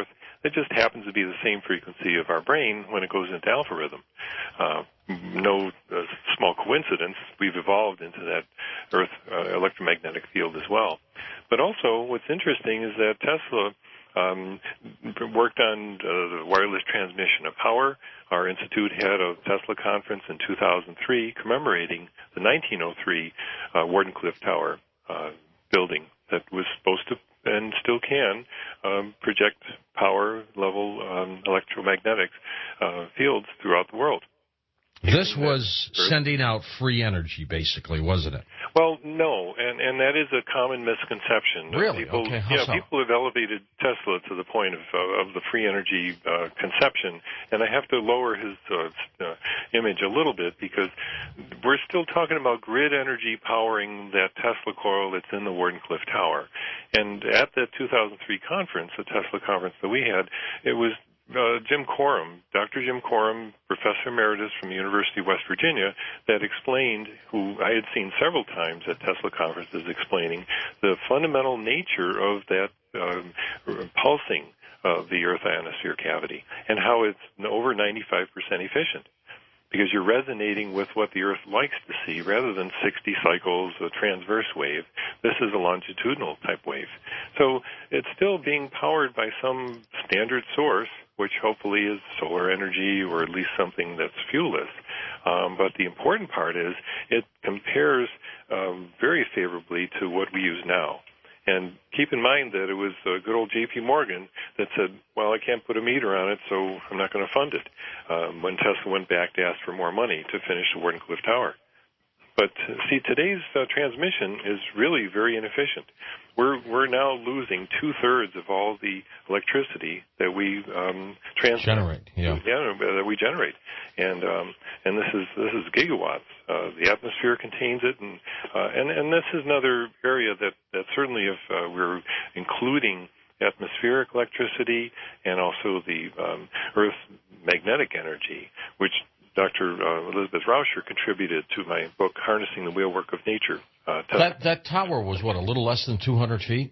It just happens to be the same frequency of our brain when it goes into alpha rhythm. Uh, no uh, small coincidence. We've evolved into that Earth uh, electromagnetic field as well. But also, what's interesting is that Tesla um, worked on uh, the wireless transmission of power. Our institute had a Tesla conference in two thousand three commemorating the nineteen oh three uh, Wardenclyffe Tower uh, building that was supposed to and still can um, project power level um, electromagnetic uh, fields throughout the world. This was sending out free energy, basically, wasn't it? Well, no, and and that is a common misconception. Really? People, okay. How yeah, so? people have elevated Tesla to the point of uh, of the free energy uh, conception, and I have to lower his uh, uh, image a little bit because we're still talking about grid energy powering that Tesla coil that's in the Wardenclyffe Tower. And at that two thousand three conference, the Tesla conference that we had, it was Uh, Jim Corum, Doctor Jim Corum, Professor Emeritus from the University of West Virginia, that explained, who I had seen several times at Tesla conferences explaining the fundamental nature of that um, pulsing of the Earth ionosphere cavity and how it's over ninety-five percent efficient. Because you're resonating with what the Earth likes to see rather than sixty cycles, a transverse wave. This is a longitudinal type wave. So it's still being powered by some standard source, which hopefully is solar energy or at least something that's fuelless. Um, but the important part is it compares um, very favorably to what we use now. And keep in mind that it was uh, good old J P Morgan that said, well, I can't put a meter on it, so I'm not going to fund it, um, when Tesla went back to ask for more money to finish the Wardenclyffe Tower. But, uh, see, today's uh, transmission is really very inefficient. We're we're now losing two-thirds of all the electricity that we um, transmit. Generate, yeah. Yeah, that we generate. And um, and this is this is gigawatts. Uh, the atmosphere contains it, and uh, and and this is another area that, that certainly if uh, we're including atmospheric electricity and also the um, Earth magnetic energy, which Doctor Uh, Elizabeth Rauscher contributed to my book, Harnessing the Wheelwork of Nature. Uh, that that tower was, what, a little less than two hundred feet?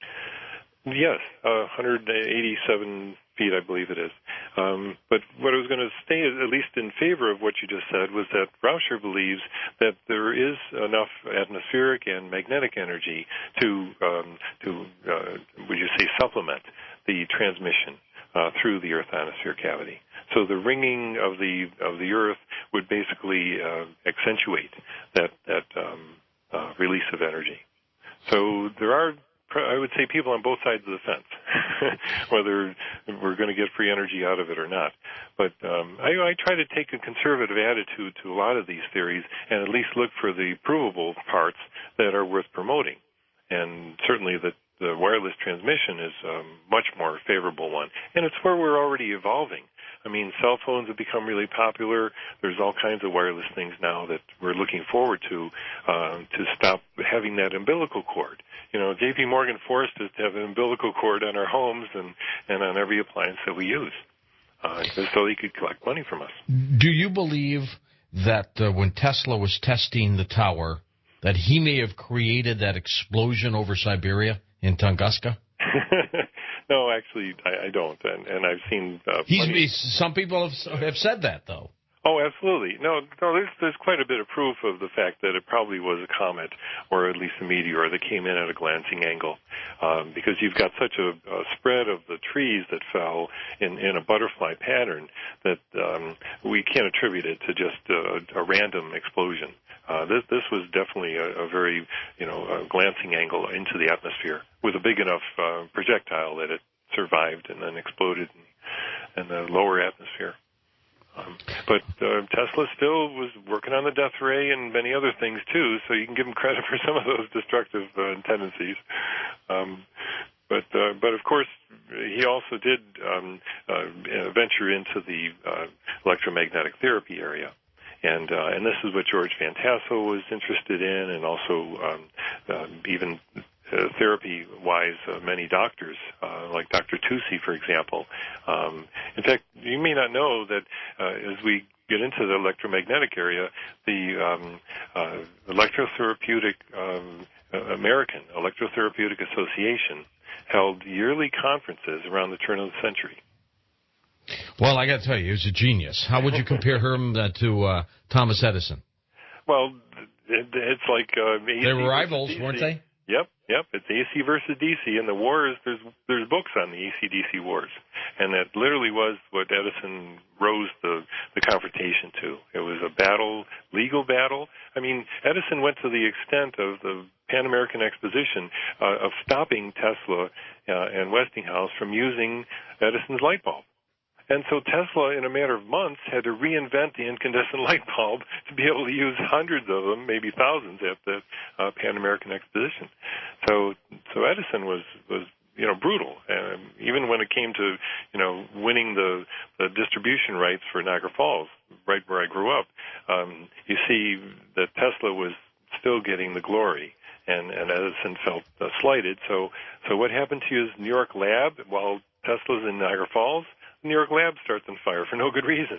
Yes, uh, one hundred eighty-seven feet, I believe it is. Um, but what I was going to say, at least in favor of what you just said, was that Rauscher believes that there is enough atmospheric and magnetic energy to, um, to uh, would you say, supplement the transmission uh, through the Earth ionosphere cavity. So the ringing of the of the Earth would basically uh, accentuate that that um, uh, release of energy. So there are, I would say, people on both sides of the fence, whether we're going to get free energy out of it or not. But um, I, I try to take a conservative attitude to a lot of these theories and at least look for the provable parts that are worth promoting. And certainly the, the wireless transmission is a much more favorable one. And it's where we're already evolving. I mean, cell phones have become really popular. There's all kinds of wireless things now that we're looking forward to uh, to stop having that umbilical cord. You know, J P Morgan forced us to have an umbilical cord on our homes and, and on every appliance that we use, uh, so he could collect money from us. Do you believe that uh, when Tesla was testing the tower, that he may have created that explosion over Siberia in Tunguska? No, actually, I, I don't, and, and I've seen. Uh, He's, he's, some people have, have said that, though. Oh, absolutely. No, no. There's there's quite a bit of proof of the fact that it probably was a comet or at least a meteor that came in at a glancing angle, um, because you've got such a, a spread of the trees that fell in, in a butterfly pattern that um, we can't attribute it to just a, a random explosion. Uh, this this was definitely a, a very you know a glancing angle into the atmosphere with a big enough uh, projectile that it survived and then exploded in, in the lower atmosphere. Um, but uh, Tesla still was working on the death ray and many other things too, so you can give him credit for some of those destructive uh, tendencies. Um, but uh, but of course, he also did um, uh, venture into the uh, electromagnetic therapy area. And uh, and this is what George Van Tassel was interested in, and also um, uh, even uh, therapy-wise, uh, many doctors, uh, like Doctor Tusi, for example. Um, in fact, you may not know that uh, as we get into the electromagnetic area, the um, uh, Electrotherapeutic um, American Electrotherapeutic Association held yearly conferences around the turn of the century. Well, I got to tell you, he was a genius. How would you compare him uh, to uh, Thomas Edison? Well, it, it's like uh, A C they were rivals, D C. Weren't they? Yep, yep. It's A C versus D C, and the wars. There's there's books on the A C D C wars, and that literally was what Edison rose the the confrontation to. It was a battle, legal battle. I mean, Edison went to the extent of the Pan American Exposition uh, of stopping Tesla uh, and Westinghouse from using Edison's light bulb. And so Tesla, in a matter of months, had to reinvent the incandescent light bulb to be able to use hundreds of them, maybe thousands, at the uh, Pan American Exposition. So, so Edison was was you know brutal, and even when it came to you know winning the, the distribution rights for Niagara Falls, right where I grew up, um, you see that Tesla was still getting the glory. And, and Edison felt uh, slighted. So, so what happened to his New York lab while Tesla's in Niagara Falls? New York lab starts on fire for no good reason.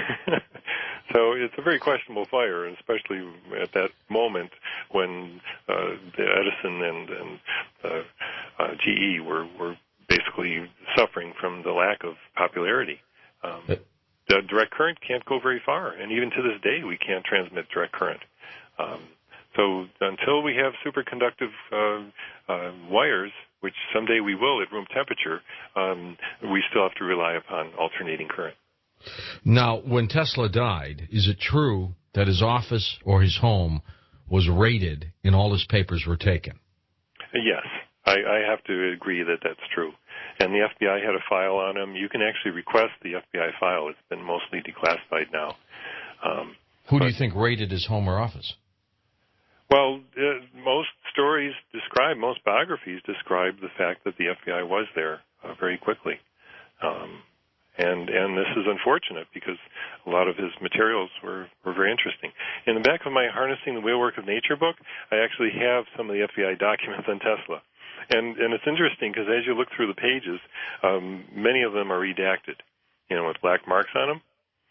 So it's a very questionable fire, and especially at that moment when uh, Edison and, and uh, uh, G E were, were basically suffering from the lack of popularity. Um, the direct current can't go very far, and even to this day we can't transmit direct current. Um, so until we have superconductive uh, uh, wires, which someday we will at room temperature, um, we still have to rely upon alternating current. Now, when Tesla died, is it true that his office or his home was raided and all his papers were taken? Yes, I, I have to agree that that's true. And the F B I had a file on him. You can actually request the F B I file. It's been mostly declassified now. Um, Who do but, you think raided his home or office? Well, uh, most stories describe, most biographies describe the fact that the F B I was there uh, very quickly. Um, and and this is unfortunate because a lot of his materials were, were very interesting. In the back of my Harnessing the Wheelwork of Nature book, I actually have some of the F B I documents on Tesla. And and it's interesting because as you look through the pages, um, many of them are redacted, you know, with black marks on them.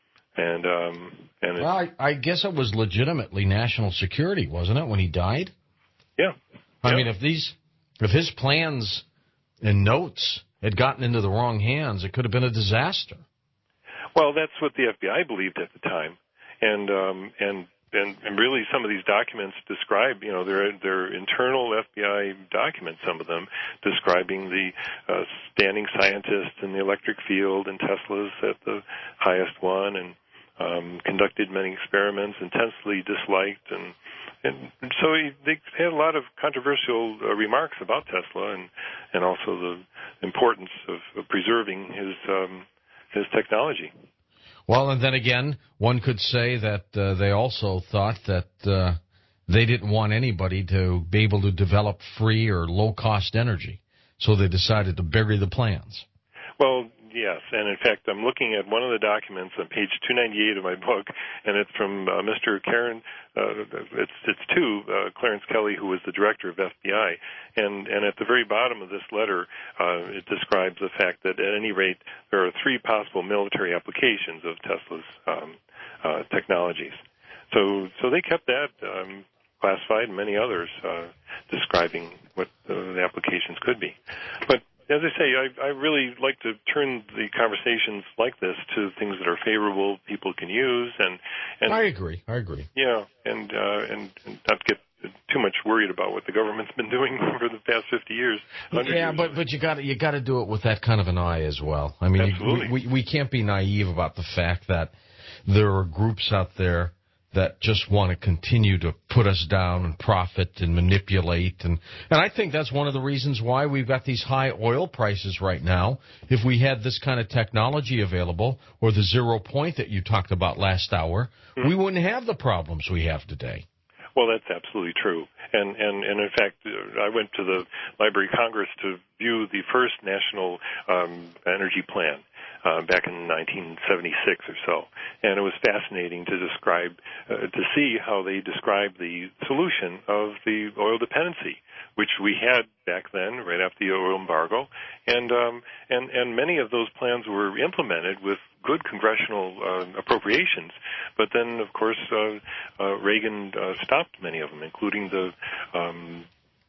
And um, and well, I, I guess it was legitimately national security, wasn't it, when he died? Yeah. I yeah. mean, if these, if his plans and notes had gotten into the wrong hands, it could have been a disaster. Well, that's what the F B I believed at the time, and um, and and and really, some of these documents describe, you know, they're they're internal F B I documents. Some of them describing the uh, standing scientists in the electric field and Tesla's at the highest one, and um, conducted many experiments, intensely disliked, and and so he, they had a lot of controversial uh, remarks about Tesla, and and also the importance of, of preserving his um, his technology. Well, and then again, one could say that uh, they also thought that uh, they didn't want anybody to be able to develop free or low-cost energy, so they decided to bury the plans. Well, yes, and in fact, I'm looking at one of the documents on page two ninety-eight of my book, and it's from uh, Mister Karen. Uh, it's it's to uh, Clarence Kelly, who was the director of F B I, and and at the very bottom of this letter, uh, it describes the fact that at any rate there are three possible military applications of Tesla's um, uh, technologies. So so they kept that um, classified, and many others uh, describing what uh, the applications could be, but. As I say, I, I really like to turn the conversations like this to things that are favorable, people can use, and, and I agree. I agree. Yeah, and, uh, and and not get too much worried about what the government's been doing for the past fifty years. Yeah, years. but but you got you got to do it with that kind of an eye as well. I mean, Absolutely. we, we we can't be naive about the fact that there are groups out there that just want to continue to put us down and profit and manipulate. And, and I think that's one of the reasons why we've got these high oil prices right now. If we had this kind of technology available, or the zero point that you talked about last hour, mm-hmm. we wouldn't have the problems we have today. Well, that's absolutely true. And, and, and in fact, I went to the Library of Congress to view the first national um, energy plan. Uh, back in nineteen seventy-six or so, and it was fascinating to describe, uh, to see how they described the solution of the oil dependency, which we had back then, right after the oil embargo, and um, and and many of those plans were implemented with good congressional uh, appropriations, but then of course uh, uh, Reagan uh, stopped many of them, including the um,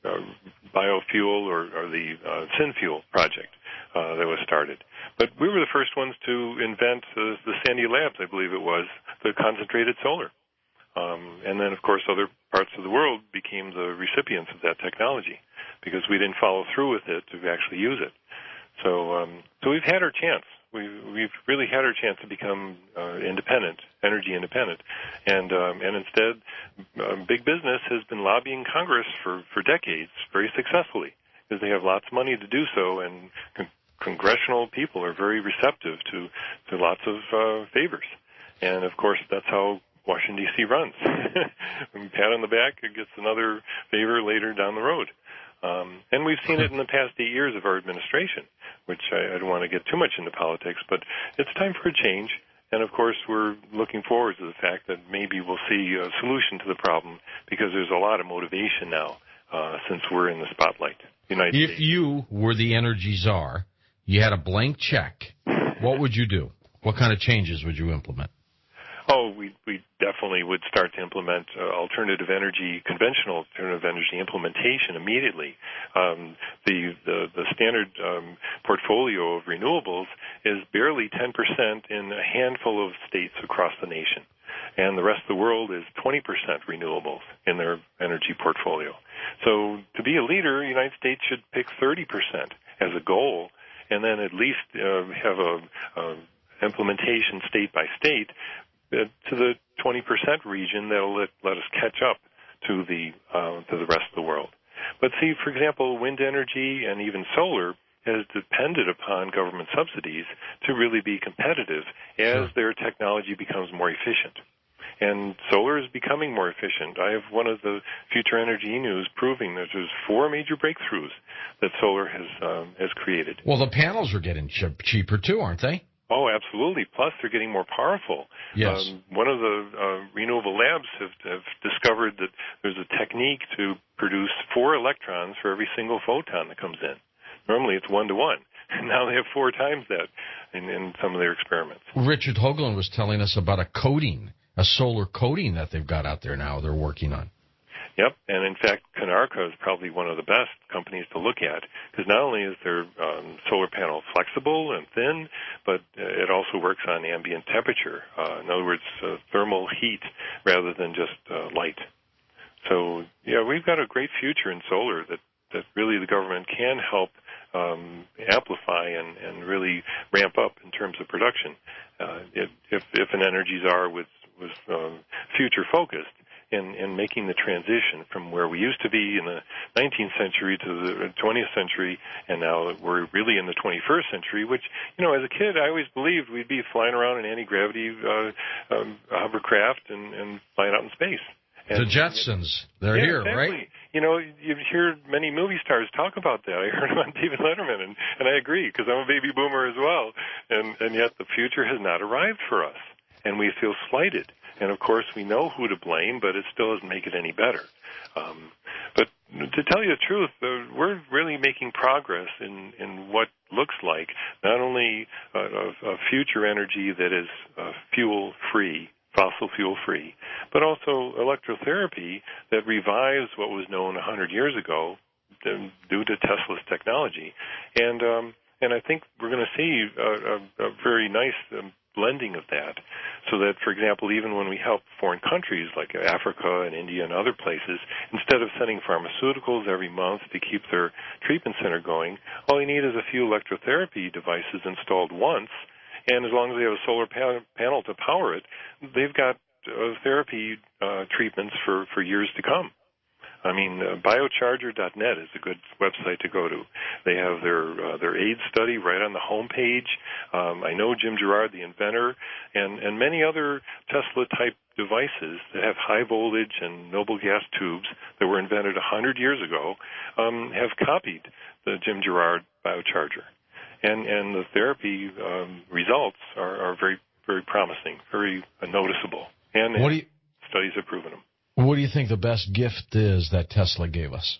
uh, biofuel or, or the uh, SynFuel project uh, that was started. But we were the first ones to invent uh, the Sandia Labs, I believe it was, the concentrated solar. Um, and then, of course, other parts of the world became the recipients of that technology because we didn't follow through with it to actually use it. So, um, so we've had our chance. We've, we've really had our chance to become uh, independent, energy independent, and um, and instead, uh, big business has been lobbying Congress for, for decades very successfully because they have lots of money to do so, and con- congressional people are very receptive to to lots of uh, favors, and of course that's how Washington D C runs. Pat on the back, it gets another favor later down the road. Um, and we've seen it in the past eight years of our administration, which I, I don't want to get too much into politics, but it's time for a change. And, of course, we're looking forward to the fact that maybe we'll see a solution to the problem because there's a lot of motivation now uh, since we're in the spotlight. United if States. you were the energy czar, you had a blank check, what would you do? What kind of changes would you implement? Oh, we we definitely would start to implement uh, alternative energy, conventional alternative energy implementation immediately. Um, the, the the standard um, portfolio of renewables is barely ten percent in a handful of states across the nation, and the rest of the world is twenty percent renewables in their energy portfolio. So to be a leader, the United States should pick thirty percent as a goal, and then at least uh, have a, a implementation state by state to the twenty percent region that'll let, let us catch up to the uh, to the rest of the world. But see, for example, wind energy and even solar has depended upon government subsidies to really be competitive as Sure. their technology becomes more efficient. And solar is becoming more efficient. I have one of the Future Energy News proving that there's four major breakthroughs that solar has um, has created. Well, the panels are getting ch- cheaper too, aren't they? Oh, absolutely. Plus, they're getting more powerful. Yes. Um, one of the uh, renewable labs have, have discovered that there's a technique to produce four electrons for every single photon that comes in. Normally, it's one to one. Now they have four times that in, in some of their experiments. Richard Hoagland was telling us about a coating, a solar coating that they've got out there now they're working on. Yep, and in fact, Canarca is probably one of the best companies to look at because not only is their um, solar panel flexible and thin, but uh, it also works on ambient temperature. Uh, in other words, uh, thermal heat rather than just uh, light. So, yeah, we've got a great future in solar that, that really the government can help um, amplify and, and really ramp up in terms of production. Uh, if, if, if an energy czar was, was um, future-focused, In, in making the transition from where we used to be in the nineteenth century to the twentieth century, and now we're really in the twenty-first century, which, you know, as a kid, I always believed we'd be flying around in anti-gravity uh, um, hovercraft and, and flying out in space. And, the Jetsons, they're yeah, here, exactly. right? You know, you hear many movie stars talk about that. I heard him on David Letterman, and, and I agree, because I'm a baby boomer as well. And, and yet the future has not arrived for us, and we feel slighted. And, of course, we know who to blame, but it still doesn't make it any better. Um, but to tell you the truth, uh, we're really making progress in, in what looks like not only a, a future energy that is uh, fuel-free, fossil fuel-free, but also electrotherapy that revives what was known one hundred years ago due to Tesla's technology. And, um, and I think we're going to see a, a, a very nice um, blending of that, so that, for example, even when we help foreign countries like Africa and India and other places, instead of sending pharmaceuticals every month to keep their treatment center going, all you need is a few electrotherapy devices installed once, and as long as they have a solar pa- panel to power it, they've got uh, therapy uh, treatments for, for years to come. I mean, uh, biocharger dot net is a good website to go to. They have their uh, their AIDS study right on the home page. Um, I know Jim Girard, the inventor, and, and many other Tesla-type devices that have high voltage and noble gas tubes that were invented one hundred years ago um, have copied the Jim Girard biocharger. And, and the therapy um, results are, are very, very promising, very uh, noticeable. And, What do you, studies have proven them. what do you think the best gift is that Tesla gave us?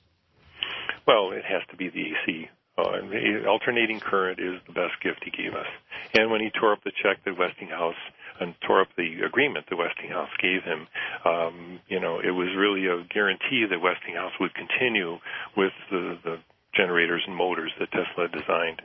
Well, it has to be the A C. Uh, alternating current is the best gift he gave us. And when he tore up the check that Westinghouse and tore up the agreement that Westinghouse gave him. Um, you know, it was really a guarantee that Westinghouse would continue with the, the generators and motors that Tesla designed.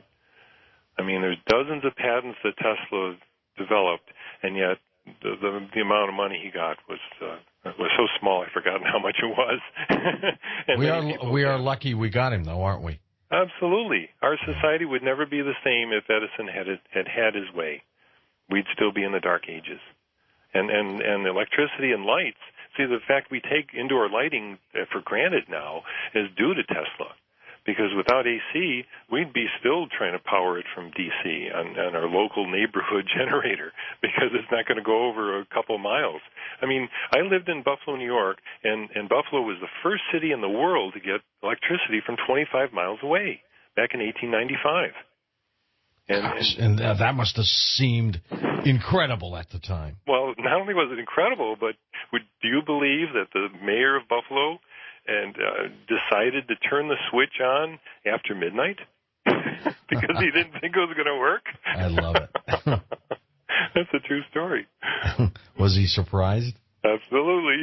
I mean, there's dozens of patents that Tesla developed, and yet the, the, the amount of money he got was uh, was so small I've forgotten how much it was. and we are we are lucky we got him, though, aren't we? Absolutely. Our society would never be the same if Edison had it, had had his way. We'd still be in the dark ages. And and and electricity and lights. See, the fact we take indoor lighting for granted now is due to Tesla. Because without A C, we'd be still trying to power it from D C on, on our local neighborhood generator because it's not going to go over a couple miles. I mean, I lived in Buffalo, New York, and, and Buffalo was the first city in the world to get electricity from twenty-five miles away back in eighteen ninety-five. And, Gosh, and uh, that must have seemed incredible at the time. Well, not only was it incredible, but would, do you believe that the mayor of Buffalo and uh, decided to turn the switch on after midnight because he didn't think it was going to work? I love it. That's a true story. Was he surprised? Absolutely.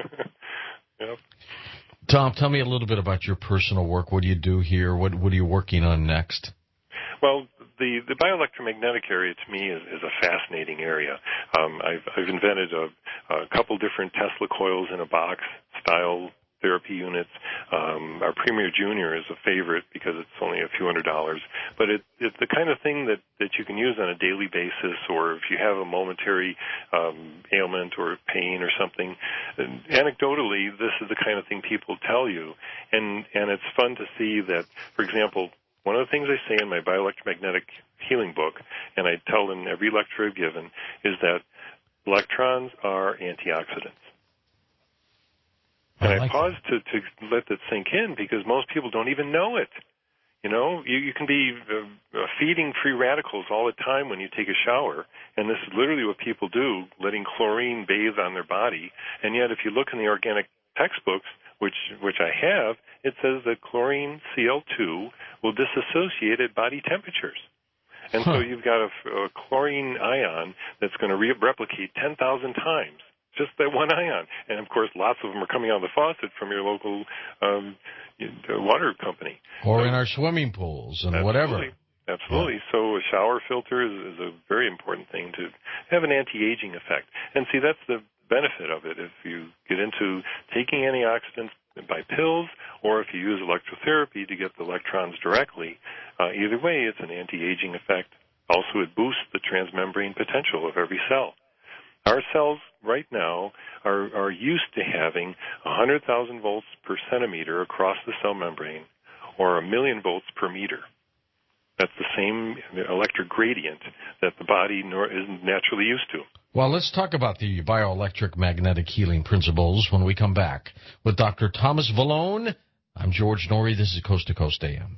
Yep. Tom, tell me a little bit about your personal work. What do you do here? What What are you working on next? Well, the, the bioelectromagnetic area to me is, is a fascinating area. Um, I've, I've invented a, a couple different Tesla coils in a box style therapy units. Um, our Premier Junior is a favorite because it's only a few hundred dollars. But it, it's the kind of thing that, that you can use on a daily basis, or if you have a momentary um, ailment or pain or something. And anecdotally, this is the kind of thing people tell you. And, and it's fun to see that, for example, one of the things I say in my bioelectromagnetic healing book, and I tell in every lecture I've given, is that electrons are antioxidants. And I, like I pause to, to let that sink in because most people don't even know it. You know, you, you can be uh, feeding free radicals all the time when you take a shower, and this is literally what people do, letting chlorine bathe on their body. And yet if you look in the organic textbooks, which which I have, it says that chlorine C L two will disassociate at body temperatures. And huh. so you've got a, a chlorine ion that's going to re- replicate ten thousand times. Just that one ion. And, of course, lots of them are coming out of the faucet from your local um, water company. Or so, in our swimming pools and absolutely, whatever. Absolutely. Yeah. So a shower filter is, is a very important thing to have an anti-aging effect. And, see, that's the benefit of it. If you get into taking antioxidants by pills or if you use electrotherapy to get the electrons directly, uh, either way, it's an anti-aging effect. Also, it boosts the transmembrane potential of every cell. Our cells right now are, are used to having one hundred thousand volts per centimeter across the cell membrane or a million volts per meter. That's the same electric gradient that the body nor, isn't naturally used to. Well, let's talk about the bioelectric magnetic healing principles when we come back with Doctor Thomas Vallone. I'm George Norrie. This is Coast to Coast A M.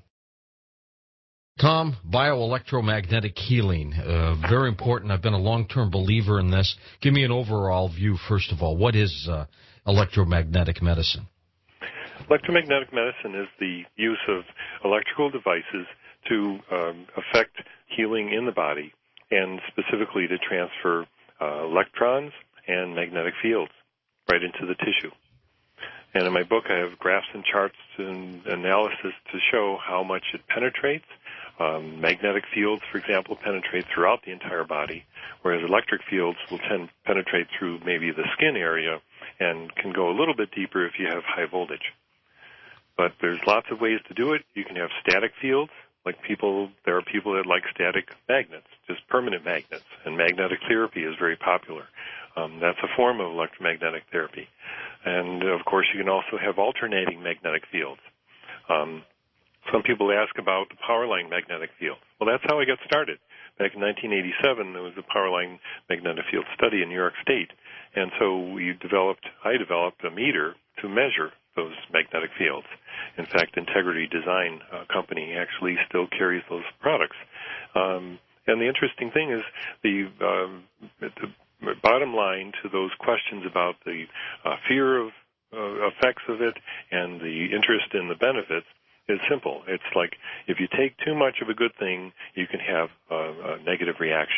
Tom, bioelectromagnetic healing, uh, very important. I've been a long-term believer in this. Give me an overall view, first of all. What is uh, electromagnetic medicine? Electromagnetic medicine is the use of electrical devices to um, affect healing in the body and specifically to transfer uh, electrons and magnetic fields right into the tissue. And in my book, I have graphs and charts and analysis to show how much it penetrates. Um, magnetic fields, for example, penetrate throughout the entire body, whereas electric fields will tend to penetrate through maybe the skin area and can go a little bit deeper if you have high voltage. But there's lots of ways to do it. You can have static fields, like people, there are people that like static magnets, just permanent magnets, and magnetic therapy is very popular. Um, that's a form of electromagnetic therapy. And, of course, you can also have alternating magnetic fields. Um, Some people ask about the power line magnetic field. Well, that's how I got started. Back in nineteen eighty-seven, there was a power line magnetic field study in New York State. And so we developed, I developed a meter to measure those magnetic fields. In fact, Integrity Design uh, Company actually still carries those products. Um, and the interesting thing is the, um, the bottom line to those questions about the uh, fear of uh, effects of it and the interest in the benefits is simple. It's like if you take too much of a good thing, you can have a, a negative reaction.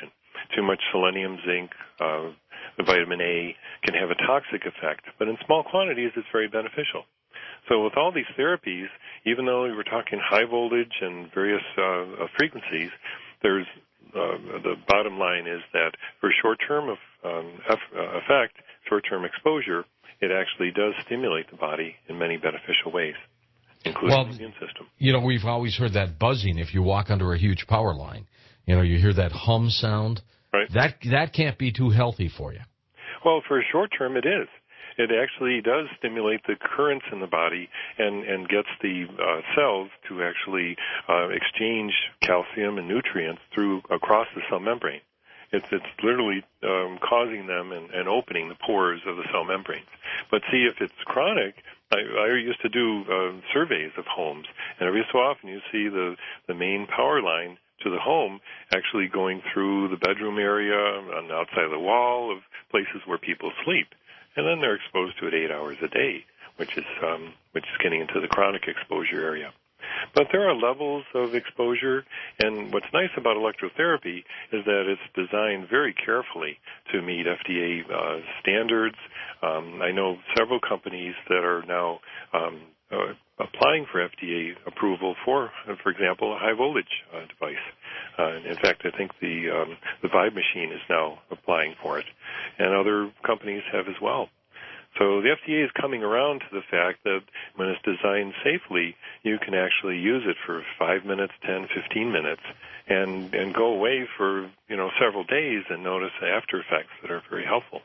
too much selenium, zinc, uh, the vitamin A can have a toxic effect, but in small quantities it's very beneficial. So with all these therapies, even though we were talking high voltage and various uh, frequencies, there's uh, the bottom line is that for short-term of, um, effect, short-term exposure, it actually does stimulate the body in many beneficial ways, including well, the immune system. You know, we've always heard that buzzing if you walk under a huge power line. You know, you hear that hum sound. Right. That that can't be too healthy for you. Well, for short term, it is. It actually does stimulate the currents in the body and, and gets the uh, cells to actually uh, exchange calcium and nutrients through across the cell membrane. It's it's literally um, causing them and, and opening the pores of the cell membranes. But see, if it's chronic, I, I used to do uh, surveys of homes, and every so often you see the, the main power line to the home actually going through the bedroom area, on the outside of the wall of places where people sleep. And then they're exposed to it eight hours a day, which is um, which is getting into the chronic exposure area. But there are levels of exposure, and what's nice about electrotherapy is that it's designed very carefully to meet F D A uh, standards. Um, I know several companies that are now um, uh, applying for F D A approval for, for example, a high voltage uh, device. Uh, in fact, I think the um, the Vibe machine is now applying for it, and other companies have as well. So the F D A is coming around to the fact that when it's designed safely, you can actually use it for five minutes, ten, fifteen minutes, and, and go away for, you know, several days and notice the after effects that are very helpful.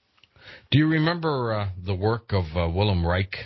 Do you remember uh, the work of uh, Wilhelm Reich?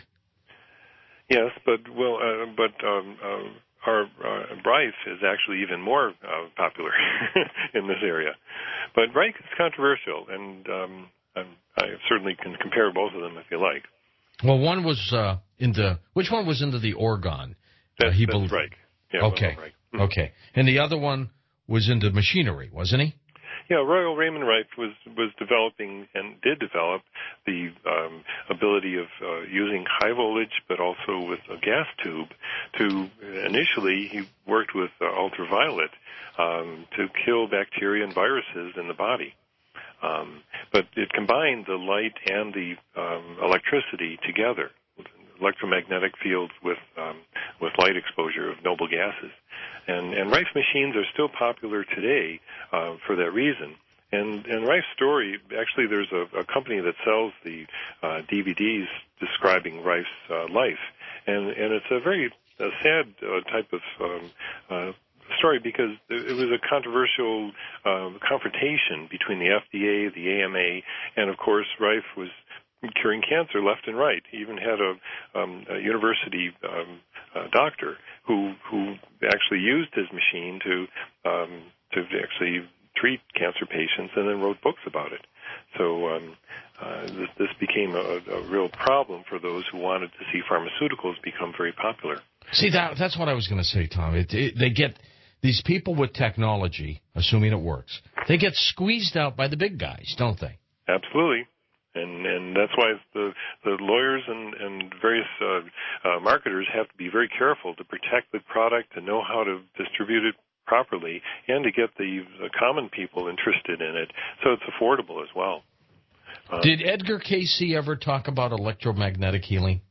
Yes, but well, uh, but um, uh, our uh, Reif is actually even more uh, popular in this area. But Reich is controversial, and um, I certainly can compare both of them if you like. Well, one was uh, into which one was into the organ? That's, uh, he that's believed. Reich. Yeah, okay, Reich. Mm-hmm. okay, and the other one was into machinery, wasn't he? Yeah, Royal Raymond Reich was was developing and did develop the um, ability of uh, using high voltage, but also with a gas tube. To initially, he worked with uh, ultraviolet um, to kill bacteria and viruses in the body. Um, but it combined the light and the um, electricity together, electromagnetic fields with um, with light exposure of noble gases. And, and Reif machines are still popular today uh, for that reason. And, and Reif's story, actually there's a, a company that sells the uh, D V Ds describing Reif's uh, life. And, and it's a very a sad uh, type of um, uh, story because it was a controversial uh, confrontation between the F D A, the A M A, and of course Reif was curing cancer left and right. He even had a, um, a university um, uh, doctor who who actually used his machine to um, to actually treat cancer patients and then wrote books about it. So um, uh, this, this became a, a real problem for those who wanted to see pharmaceuticals become very popular. See, that that's what I was going to say, Tom. It, it, they get these people with technology, assuming it works, they get squeezed out by the big guys, don't they? Absolutely. And and that's why the the lawyers and, and various uh, uh, marketers have to be very careful to protect the product, to know how to distribute it properly, and to get the, the common people interested in it so it's affordable as well. Um, Did Edgar Cayce ever talk about electromagnetic healing?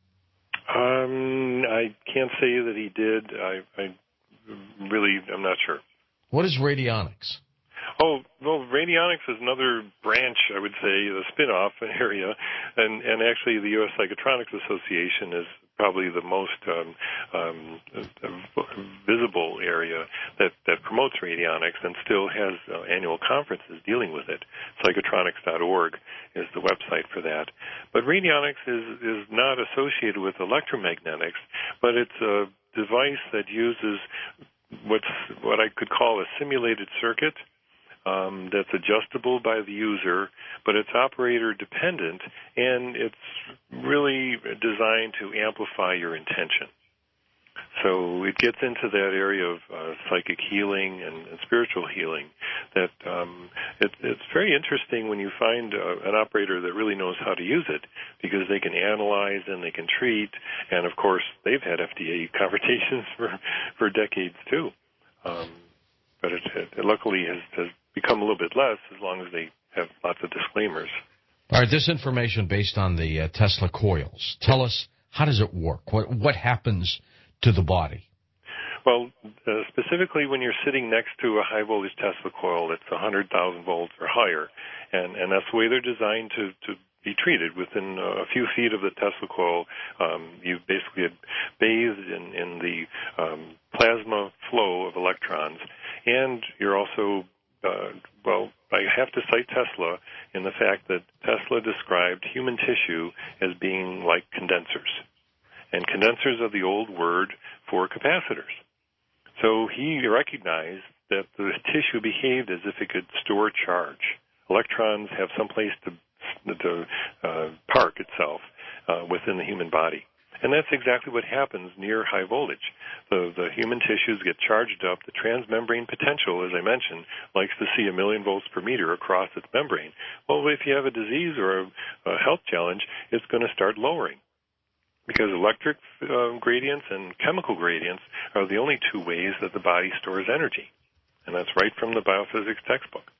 Um, I can't say that he did. I, I really, I'm not sure. What is radionics? Oh, well, radionics is another branch, I would say, the spin-off area, and, and actually the U S Psychotronics Association is probably the most um, um, visible area that, that promotes radionics and still has uh, annual conferences dealing with it. Psychotronics dot org is the website for that. But radionics is, is not associated with electromagnetics, but it's a device that uses what's what I could call a simulated circuit. Um, that's adjustable by the user, but it's operator dependent, and it's really designed to amplify your intention. So it gets into that area of uh, psychic healing and, and spiritual healing. That um, it, it's very interesting when you find uh, an operator that really knows how to use it, because they can analyze and they can treat, and of course they've had F D A conversations for for decades too. Um, but it, it, it luckily has, has become a little bit less as long as they have lots of disclaimers. All right, this information based on the uh, Tesla coils. Tell us, how does it work? What what happens to the body? Well, uh, specifically when you're sitting next to a high-voltage Tesla coil that's one hundred thousand volts or higher, and, and that's the way they're designed to, to be treated. Within a few feet of the Tesla coil, um, you basically get bathed in, in the um, plasma flow of electrons, and you're also, uh, well, I have to cite Tesla in the fact that Tesla described human tissue as being like condensers. And condensers are the old word for capacitors. So he recognized that the tissue behaved as if it could store charge. Electrons have some place to, to uh, park itself uh, within the human body. And that's exactly what happens near high voltage. The, the human tissues get charged up. The transmembrane potential, as I mentioned, likes to see a million volts per meter across its membrane. Well, if you have a disease or a, a health challenge, it's going to start lowering. Because electric uh, gradients and chemical gradients are the only two ways that the body stores energy. And that's right from the biophysics textbook.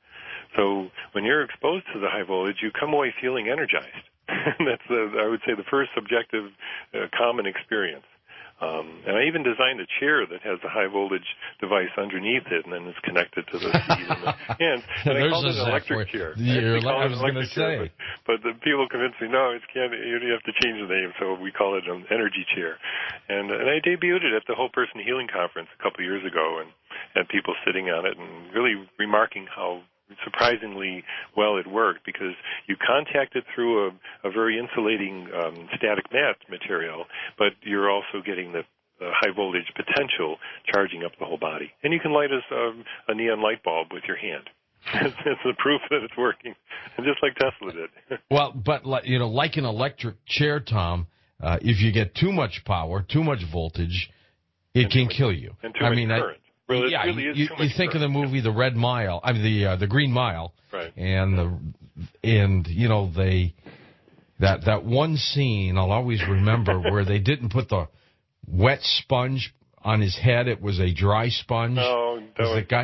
So when you're exposed to the high voltage, you come away feeling energized. That's, the, I would say, the first subjective uh, common experience. Um, and I even designed a chair that has a high voltage device underneath it, and then it's connected to the seat and the hands. And I called it an electric chair. I, I was going to say, but, but the people convinced me, no, it can't. You have to change the name, so we call it an energy chair. And and I debuted it at the Whole Person Healing Conference a couple of years ago, and had people sitting on it and really remarking how surprisingly well it worked, because you contact it through a, a very insulating um, static mat material, but you're also getting the uh, high voltage potential charging up the whole body. And you can light a, um, a neon light bulb with your hand. It's the proof that it's working, just like Tesla did. Well, but you know, like an electric chair, Tom, uh, if you get too much power, too much voltage, it and can much, kill you. And too I much mean, current. I, Well, it yeah, really you, is you, you think of the movie The Red Mile, I mean the uh, the Green Mile, right? And the and you know they that that one scene I'll always remember where they didn't put the wet sponge on his head; it was a dry sponge. Oh, no, guy,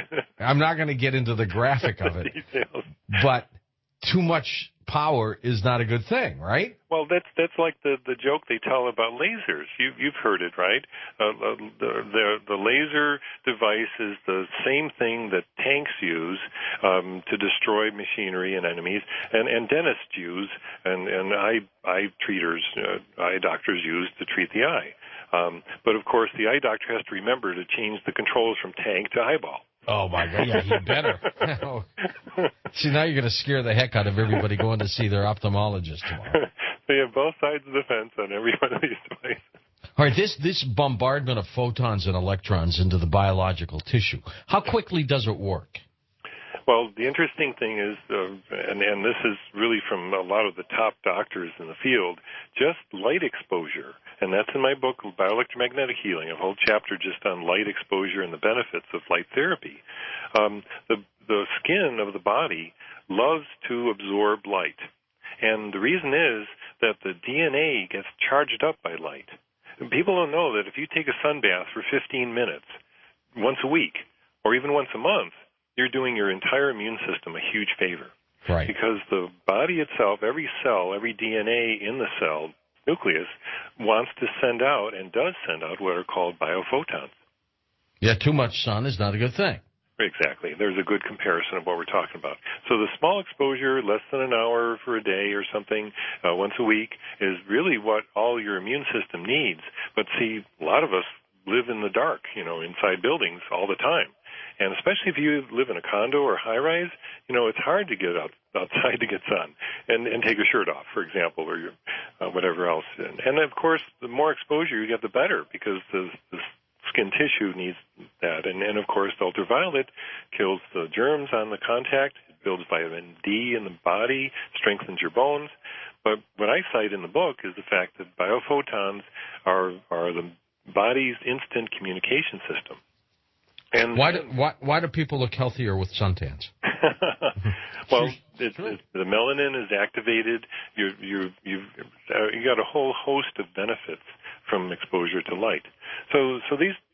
I'm not going to get into the graphic of it, but too much power is not a good thing, right? Well, that's that's like the the joke they tell about lasers. You you've heard it, right? Uh, the, the the laser device is the same thing that tanks use um, to destroy machinery and enemies, and and dentists use, and and eye eye treaters, uh, eye doctors use to treat the eye. Um, but of course, the eye doctor has to remember to change the controls from tank to eyeball. Oh, my God. Yeah, he better. See, now you're going to scare the heck out of everybody going to see their ophthalmologist tomorrow. So you have both sides of the fence on every one of these devices. All right, this, this bombardment of photons and electrons into the biological tissue, how quickly does it work? Well, the interesting thing is, uh, and, and this is really from a lot of the top doctors in the field, just light exposure, and that's in my book, Bioelectromagnetic Healing, a whole chapter just on light exposure and the benefits of light therapy. Um, the, the skin of the body loves to absorb light, and the reason is that the D N A gets charged up by light. And people don't know that if you take a sun bath for fifteen minutes once a week, or even once a month, you're doing your entire immune system a huge favor. Right. Because the body itself, every cell, every D N A in the cell nucleus wants to send out and does send out what are called biophotons. Yeah, too much sun is not a good thing. Exactly. There's a good comparison of what we're talking about. So the small exposure, less than an hour for a day or something, uh, once a week, is really what all your immune system needs. But see, a lot of us live in the dark, you know, inside buildings all the time. And especially if you live in a condo or high-rise, you know, it's hard to get out, outside to get sun and, and take a shirt off, for example, or your, uh, whatever else. And, and, of course, the more exposure you get, the better, because the, the skin tissue needs that. And, and, of course, the ultraviolet kills the germs on the contact. It builds vitamin D in the body, strengthens your bones. But what I cite in the book is the fact that biophotons are, are the body's instant communication system. And why do why, why do people look healthier with suntans? Well, it's, it's, the melanin is activated. You you you've uh, you got a whole host of benefits from exposure to light. So so these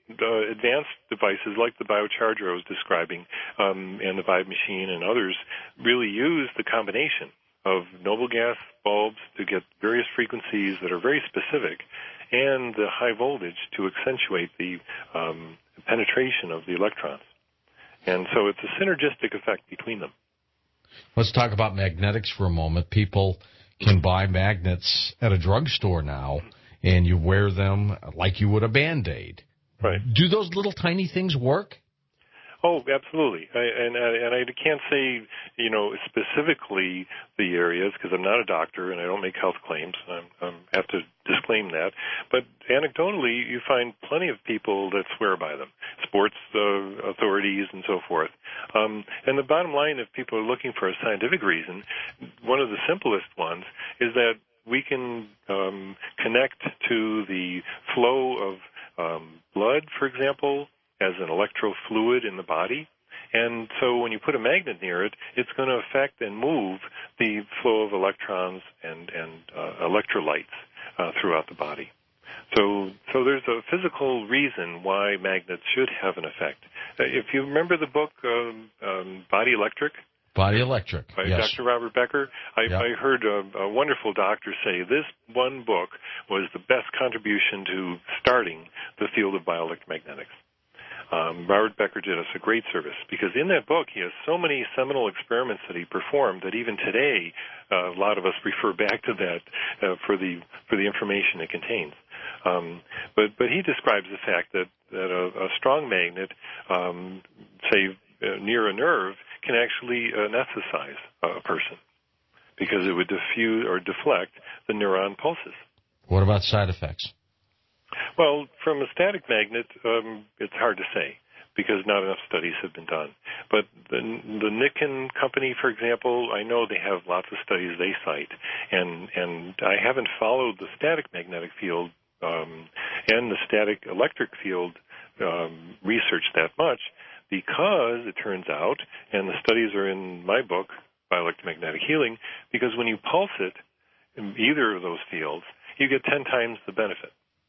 uh, advanced devices like the biocharger I was describing, um, and the Vibe machine and others really use the combination of noble gas bulbs to get various frequencies that are very specific, and the high voltage to accentuate the um, penetration of the electrons. And so it's a synergistic effect between them. Let's talk about magnetics for a moment. People can buy magnets at a drugstore now, and you wear them like you would a Band-Aid. Right. Do those little tiny things work? Oh, absolutely. I, and, and I can't say, you know, specifically the areas because I'm not a doctor and I don't make health claims. I'm, I have to disclaim that. But anecdotally, you find plenty of people that swear by them, sports uh, authorities and so forth. Um, and the bottom line, if people are looking for a scientific reason, one of the simplest ones is that we can um, connect to the flow of um, blood, for example, as an electrofluid in the body. And so when you put a magnet near it, it's going to affect and move the flow of electrons and, and uh, electrolytes uh, throughout the body. So so there's a physical reason why magnets should have an effect. Uh, if you remember the book um, um, Body Electric, Body Electric, by yes. Doctor Robert Becker, I, yep. I heard a, a wonderful doctor say this one book was the best contribution to starting the field of bioelectromagnetics. Um, Robert Becker did us a great service because in that book he has so many seminal experiments that he performed that even today uh, a lot of us refer back to that uh, for the for the information it contains. Um, but but he describes the fact that that a, a strong magnet, um, say uh, near a nerve, can actually anesthetize a person because it would diffuse or deflect the neuron pulses. What about side effects? Well, from a static magnet, um, it's hard to say because not enough studies have been done. But the, the Niken company, for example, I know they have lots of studies they cite, and, and I haven't followed the static magnetic field um, and the static electric field um, research that much because it turns out, and the studies are in my book, Bioelectromagnetic Healing, because when you pulse it in either of those fields, you get ten times the benefit.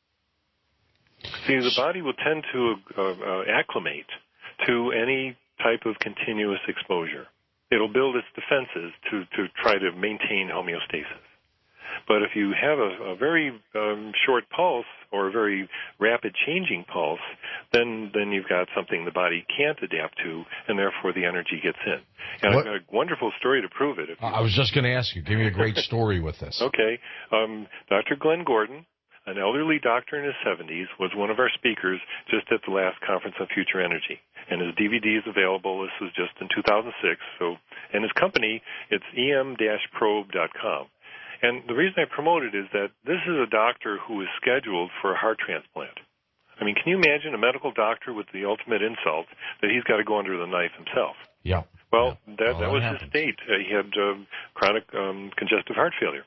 See, the body will tend to uh, uh, acclimate to any type of continuous exposure. It'll build its defenses to, to try to maintain homeostasis. But if you have a, a very um, short pulse or a very rapid changing pulse, then then you've got something the body can't adapt to, and therefore the energy gets in. And what? I've got a wonderful story to prove it. If I was just going to ask you. Give me a great story with this. Okay. Um, Doctor Glenn Gordon, an elderly doctor in his seventies, was one of our speakers just at the last conference on future energy. And his D V D is available. This was just in two thousand six. So, and his company, it's e m dash probe dot com. And the reason I promote it is that this is a doctor who is scheduled for a heart transplant. I mean, can you imagine a medical doctor with the ultimate insult that he's got to go under the knife himself? Yeah. Well, yeah. that, well, that was happens. his state. Uh, he had um, chronic um, congestive heart failure.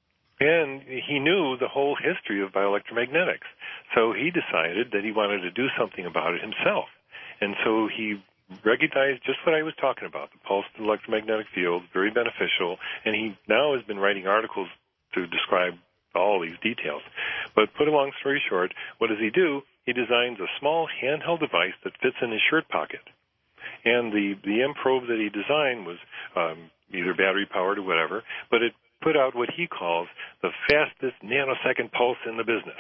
And he knew the whole history of bioelectromagnetics. So he decided that he wanted to do something about it himself. And so he recognized just what I was talking about, the pulsed electromagnetic field, very beneficial, and he now has been writing articles to describe all these details. But put a long story short, what does he do? He designs a small handheld device that fits in his shirt pocket. And the, the M probe that he designed was um, either battery-powered or whatever, but it put out what he calls the fastest nanosecond pulse in the business.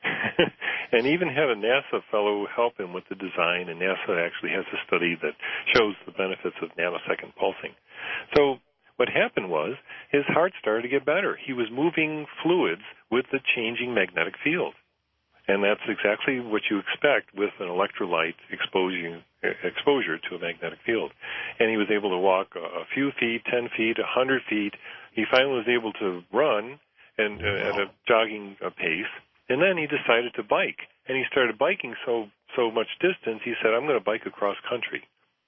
And even had a NASA fellow help him with the design, and NASA actually has a study that shows the benefits of nanosecond pulsing. So what happened was his heart started to get better. He was moving fluids with the changing magnetic field. And that's exactly what you expect with an electrolyte exposure, exposure to a magnetic field. And he was able to walk a few feet, ten feet, a hundred feet. He finally was able to run and uh, at a jogging uh, pace. And then he decided to bike. And he started biking so so much distance, he said, I'm going to bike across country.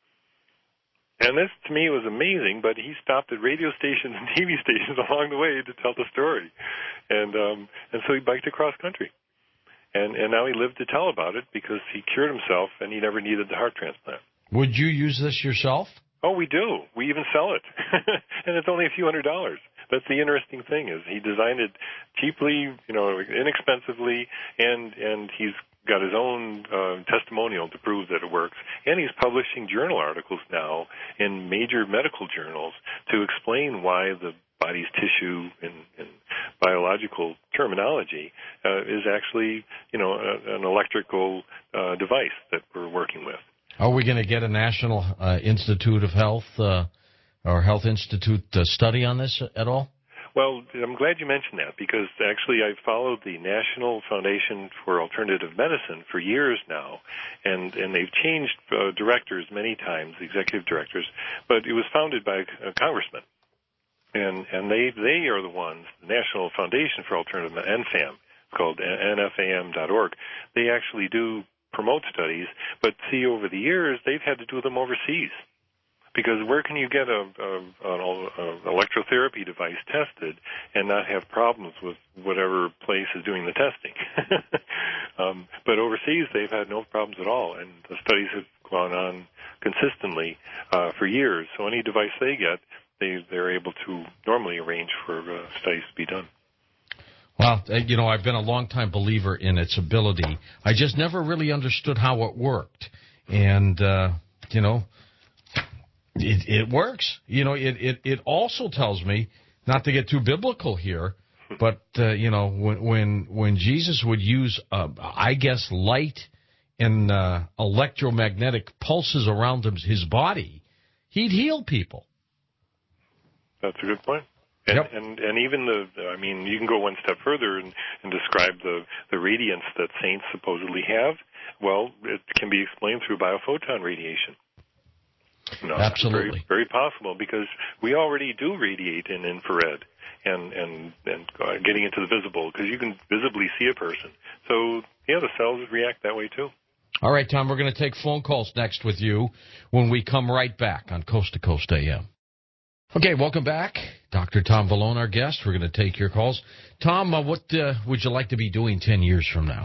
And this, to me, was amazing, but he stopped at radio stations and T V stations along the way to tell the story. And um, and so he biked across country. And, and now he lived to tell about it because he cured himself and he never needed the heart transplant. Would you use this yourself? Oh, we do. We even sell it. And it's only a few hundred dollars. That's the interesting thing is he designed it cheaply, you know, inexpensively, and, and he's got his own uh, testimonial to prove that it works, and he's publishing journal articles now in major medical journals to explain why the body's tissue in, in biological terminology uh, is actually, you know, a, an electrical uh, device that we're working with. Are we going to get a National uh, Institute of Health uh, or Health Institute uh, study on this at all? Well, I'm glad you mentioned that, because actually I've followed the National Foundation for Alternative Medicine for years now, and, and they've changed uh, directors many times, executive directors, but it was founded by a congressman. And, and they, they are the ones, the National Foundation for Alternative Medicine, N F A M, it's called N F A M dot org. They actually do promote studies, but see, over the years, they've had to do them overseas. Because where can you get a, a, an electrotherapy device tested and not have problems with whatever place is doing the testing? um, but overseas, they've had no problems at all, and the studies have gone on consistently uh, for years. So any device they get, they, they're able to normally arrange for uh, studies to be done. Well, you know, I've been a long-time believer in its ability. I just never really understood how it worked. And, uh, you know... It, it works. You know, it, it, it also tells me, not to get too biblical here, but, uh, you know, when, when, when Jesus would use, uh, I guess, light and uh, electromagnetic pulses around him, his body, he'd heal people. That's a good point. And, yep. and, and even the, I mean, you can go one step further and, and describe the, the radiance that saints supposedly have. Well, it can be explained through biophoton radiation. No, absolutely. Very, very possible, because we already do radiate in infrared and, and, and uh, getting into the visible, because you can visibly see a person. So, yeah, the cells react that way, too. All right, Tom, we're going to take phone calls next with you when we come right back on Coast to Coast A M. Okay, welcome back. Doctor Tom Vallone, our guest. We're going to take your calls. Tom, uh, what uh, would you like to be doing ten years from now?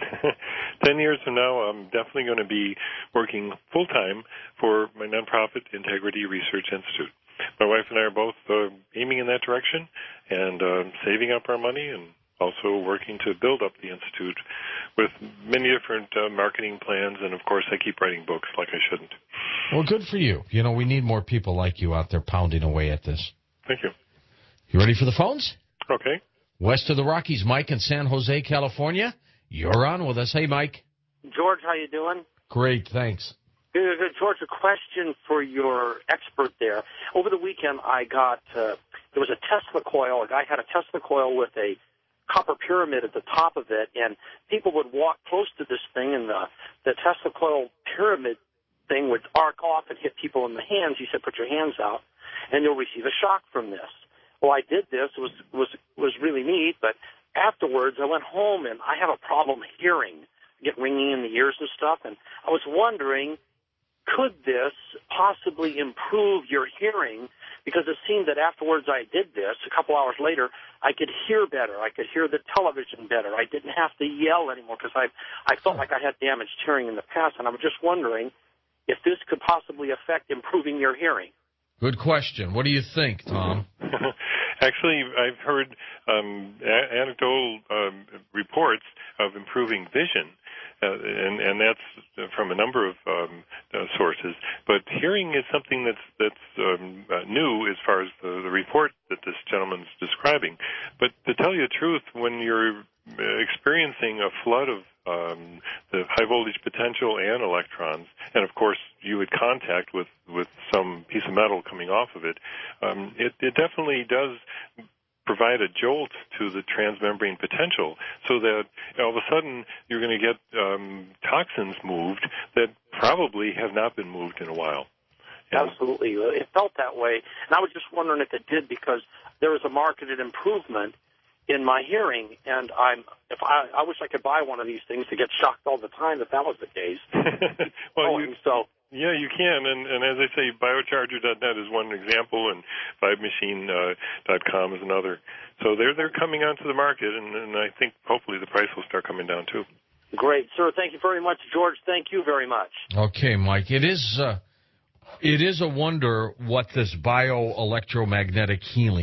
Ten years from now, I'm definitely going to be working full-time for my nonprofit Integrity Research Institute. My wife and I are both uh, aiming in that direction and uh, saving up our money, and also working to build up the Institute with many different uh, marketing plans. And, of course, I keep writing books like I shouldn't. Well, good for you. You know, we need more people like you out there pounding away at this. Thank you. You ready for the phones? Okay. West of the Rockies, Mike in San Jose, California. You're on with us. Hey, Mike. George, how you doing? Great, thanks. Good, good. George, a question for your expert there. Over the weekend, I got, uh, there was a Tesla coil. A guy had a Tesla coil with a copper pyramid at the top of it, and people would walk close to this thing, and the, the Tesla coil pyramid thing would arc off and hit people in the hands. He said, put your hands out, and you'll receive a shock from this. Well, I did this. It was, was, was really neat, but afterwards, I went home, and I have a problem hearing, get ringing in the ears and stuff, and I was wondering, could this possibly improve your hearing? Because it seemed that afterwards I did this, a couple hours later, I could hear better. I could hear the television better. I didn't have to yell anymore, because I, I felt like I had damaged hearing in the past, and I was just wondering if this could possibly affect improving your hearing. Good question. What do you think, Tom? Actually, I've heard um, a- anecdotal um, reports of improving vision, uh, and, and that's from a number of um, uh, sources. But hearing is something that's that's um, uh, new as far as the, the report that this gentleman's describing. But to tell you the truth, when you're experiencing a flood of um, the high voltage potential and electrons, and of course you would contact with, with some piece of metal coming off of it, um, it, it definitely does provide a jolt to the transmembrane potential, so that all of a sudden you're going to get um, toxins moved that probably have not been moved in a while. Yeah. Absolutely. It felt that way. And I was just wondering if it did, because there was a marketed improvement in my hearing, and I'm if I, I wish I could buy one of these things to get shocked all the time if that was the case. well, oh, you, so yeah, you can, and, and as I say, biocharger dot net is one example, and five machine dot com is another. So they're they're coming onto the market, and, and I think hopefully the price will start coming down too. Great, sir. Thank you very much, George. Thank you very much. Okay, Mike. It is uh, it is a wonder what this bioelectromagnetic healing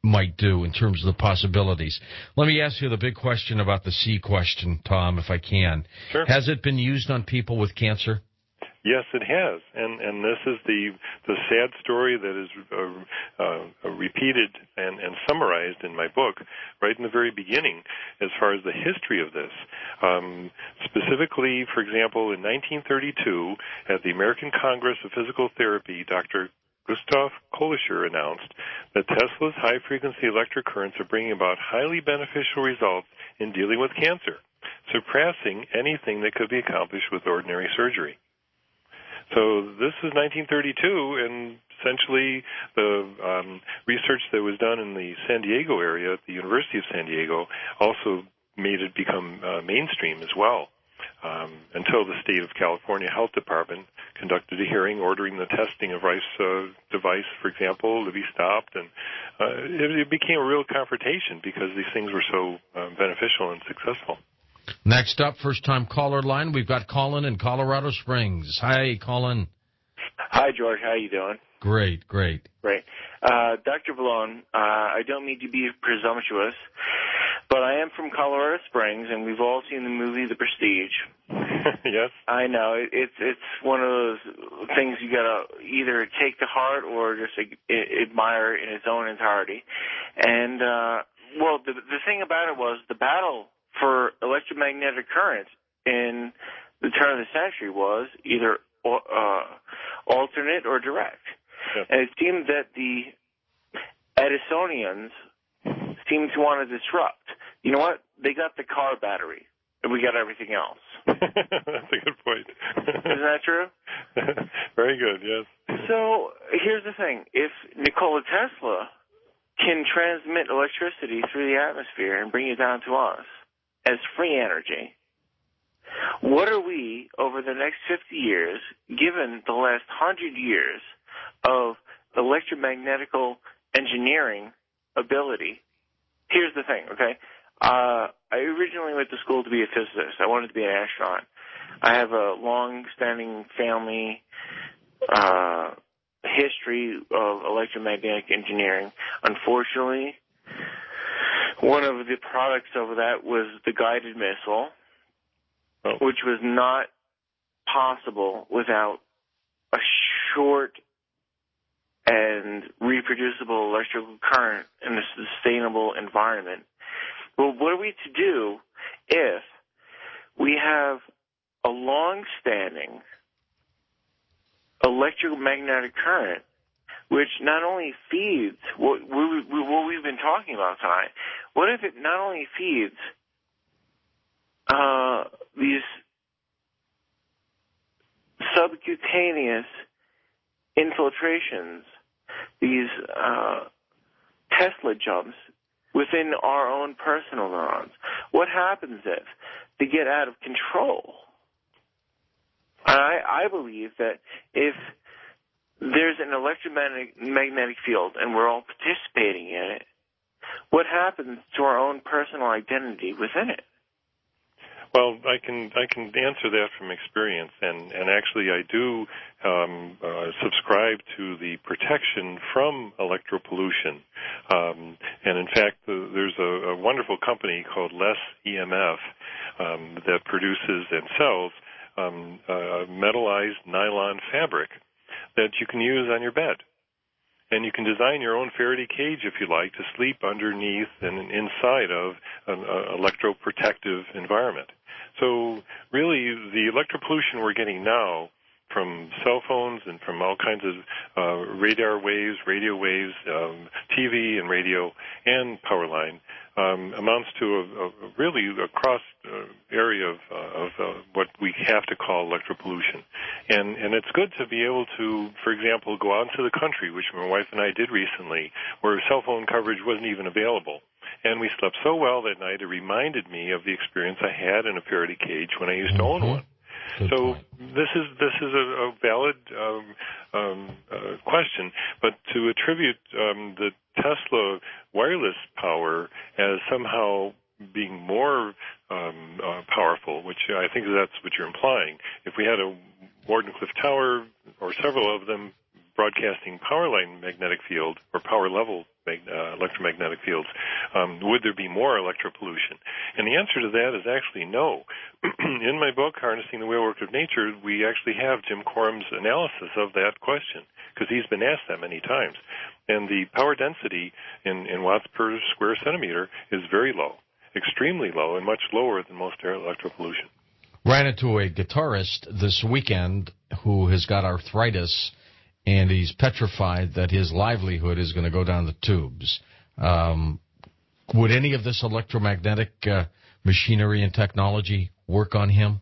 might do in terms of the possibilities. Let me ask you the big question about the C question, Tom, if I can. Sure. Has it been used on people with cancer? Yes, it has, and and this is the the sad story that is uh, uh, repeated and, and summarized in my book right in the very beginning, as far as the history of this. Um, specifically, for example, in nineteen thirty-two, at the American Congress of Physical Therapy, Doctor Gustav Kolischer announced that Tesla's high-frequency electric currents are bringing about highly beneficial results in dealing with cancer, surpassing anything that could be accomplished with ordinary surgery. So this is nineteen thirty-two, and essentially the um, research that was done in the San Diego area at the University of San Diego also made it become uh, mainstream as well, um, until the state of California Health Department conducted a hearing ordering the testing of Rice uh, device, for example, to be stopped, and uh, it, it became a real confrontation because these things were so uh, beneficial and successful. Next up, first-time caller line, we've got Colin in Colorado Springs. Hi, Colin. Hi, George. How you doing? Great, great. Great. Uh, Doctor Vallone, uh, I don't mean to be presumptuous, but I am from Colorado Springs, and we've all seen the movie The Prestige. Yes. I know. It, it's it's one of those things you got to either take to heart or just uh, admire in its own entirety. And, uh, well, the, the thing about it was the battle for electromagnetic current in the turn of the century was either uh, alternate or direct. Yep. And it seemed that the Edisonians seemed to want to disrupt. You know what? They got the car battery, and we got everything else. That's a good point. Isn't that true? Very good, yes. So here's the thing. If Nikola Tesla can transmit electricity through the atmosphere and bring it down to us as free energy, what are we, over the next fifty years, given the last one hundred years of electromagnetical engineering ability? Here's the thing, okay? Uh, I originally went to school to be a physicist. I wanted to be an astronaut. I have a long-standing family uh, history of electromagnetic engineering. Unfortunately, one of the products of that was the guided missile, oh. which was not possible without a short and reproducible electrical current in a sustainable environment. Well, what are we to do if we have a long-standing electromagnetic current which not only feeds what, we, what we've been talking about tonight? What if it not only feeds uh, these subcutaneous infiltrations, these uh, Tesla jumps within our own personal neurons? What happens if they get out of control? I, I believe that if there's an electromagnetic magnetic field and we're all participating in it, what happens to our own personal identity within it? Well, I can I can answer that from experience, and, and actually I do um, uh, subscribe to the protection from electropollution. Um, and in fact, the, there's a, a wonderful company called Less E M F um, that produces and sells um, uh, metallized nylon fabric that you can use on your bed. And you can design your own Faraday cage, if you like, to sleep underneath and inside of an uh, electroprotective environment. So really, the electropollution we're getting now from cell phones and from all kinds of uh, radar waves, radio waves, um, T V and radio, and power line um, amounts to a, a really a cross uh, area of, uh, of uh, what we have to call electropollution. And, and it's good to be able to, for example, go out into the country, which my wife and I did recently, where cell phone coverage wasn't even available. And we slept so well that night, it reminded me of the experience I had in a Faraday cage when I used to own one. Good so point. this is this is a, a valid um, um, uh, question, but to attribute um, the Tesla wireless power as somehow being more um, uh, powerful, which I think that's what you're implying. If we had a Wardenclyffe Tower or several of them broadcasting power line magnetic field or power level uh, electromagnetic fields, um, would there be more electropollution? And the answer to that is actually no. In my book, Harnessing the Wheel Work of Nature, we actually have Jim Corum's analysis of that question, because he's been asked that many times. And the power density in, in watts per square centimeter is very low, extremely low, and much lower than most air electropollution. Ran into a guitarist this weekend who has got arthritis, and he's petrified that his livelihood is going to go down the tubes. Um, would any of this electromagnetic uh, machinery and technology work on him?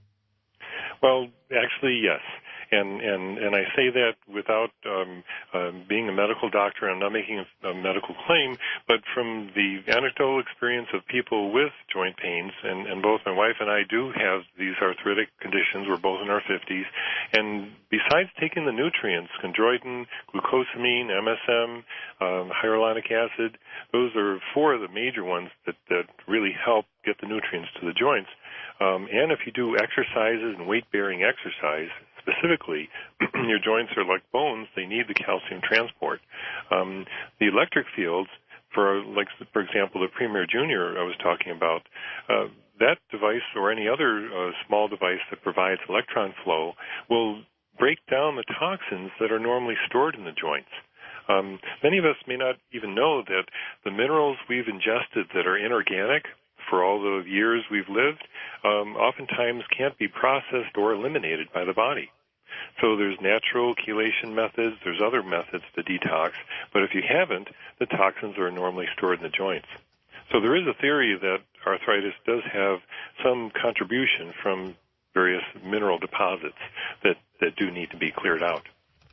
Well, actually, yes. And, and, and I say that without um, uh, being a medical doctor. I'm not making a, a medical claim, but from the anecdotal experience of people with joint pains, and, and both my wife and I do have these arthritic conditions. We're both in our fifties. And besides taking the nutrients, chondroitin, glucosamine, M S M, um, hyaluronic acid, those are four of the major ones that, that really help get the nutrients to the joints. Um, and if you do exercises and weight-bearing exercise, specifically, your joints are like bones. They need the calcium transport. Um, the electric fields, for like for example, the Premier Junior I was talking about, uh, that device or any other uh, small device that provides electron flow will break down the toxins that are normally stored in the joints. Um, many of us may not even know that the minerals we've ingested that are inorganic for all the years we've lived, um, oftentimes can't be processed or eliminated by the body. So there's natural chelation methods, there's other methods to detox, but if you haven't, the toxins are normally stored in the joints. So there is a theory that arthritis does have some contribution from various mineral deposits that, that do need to be cleared out.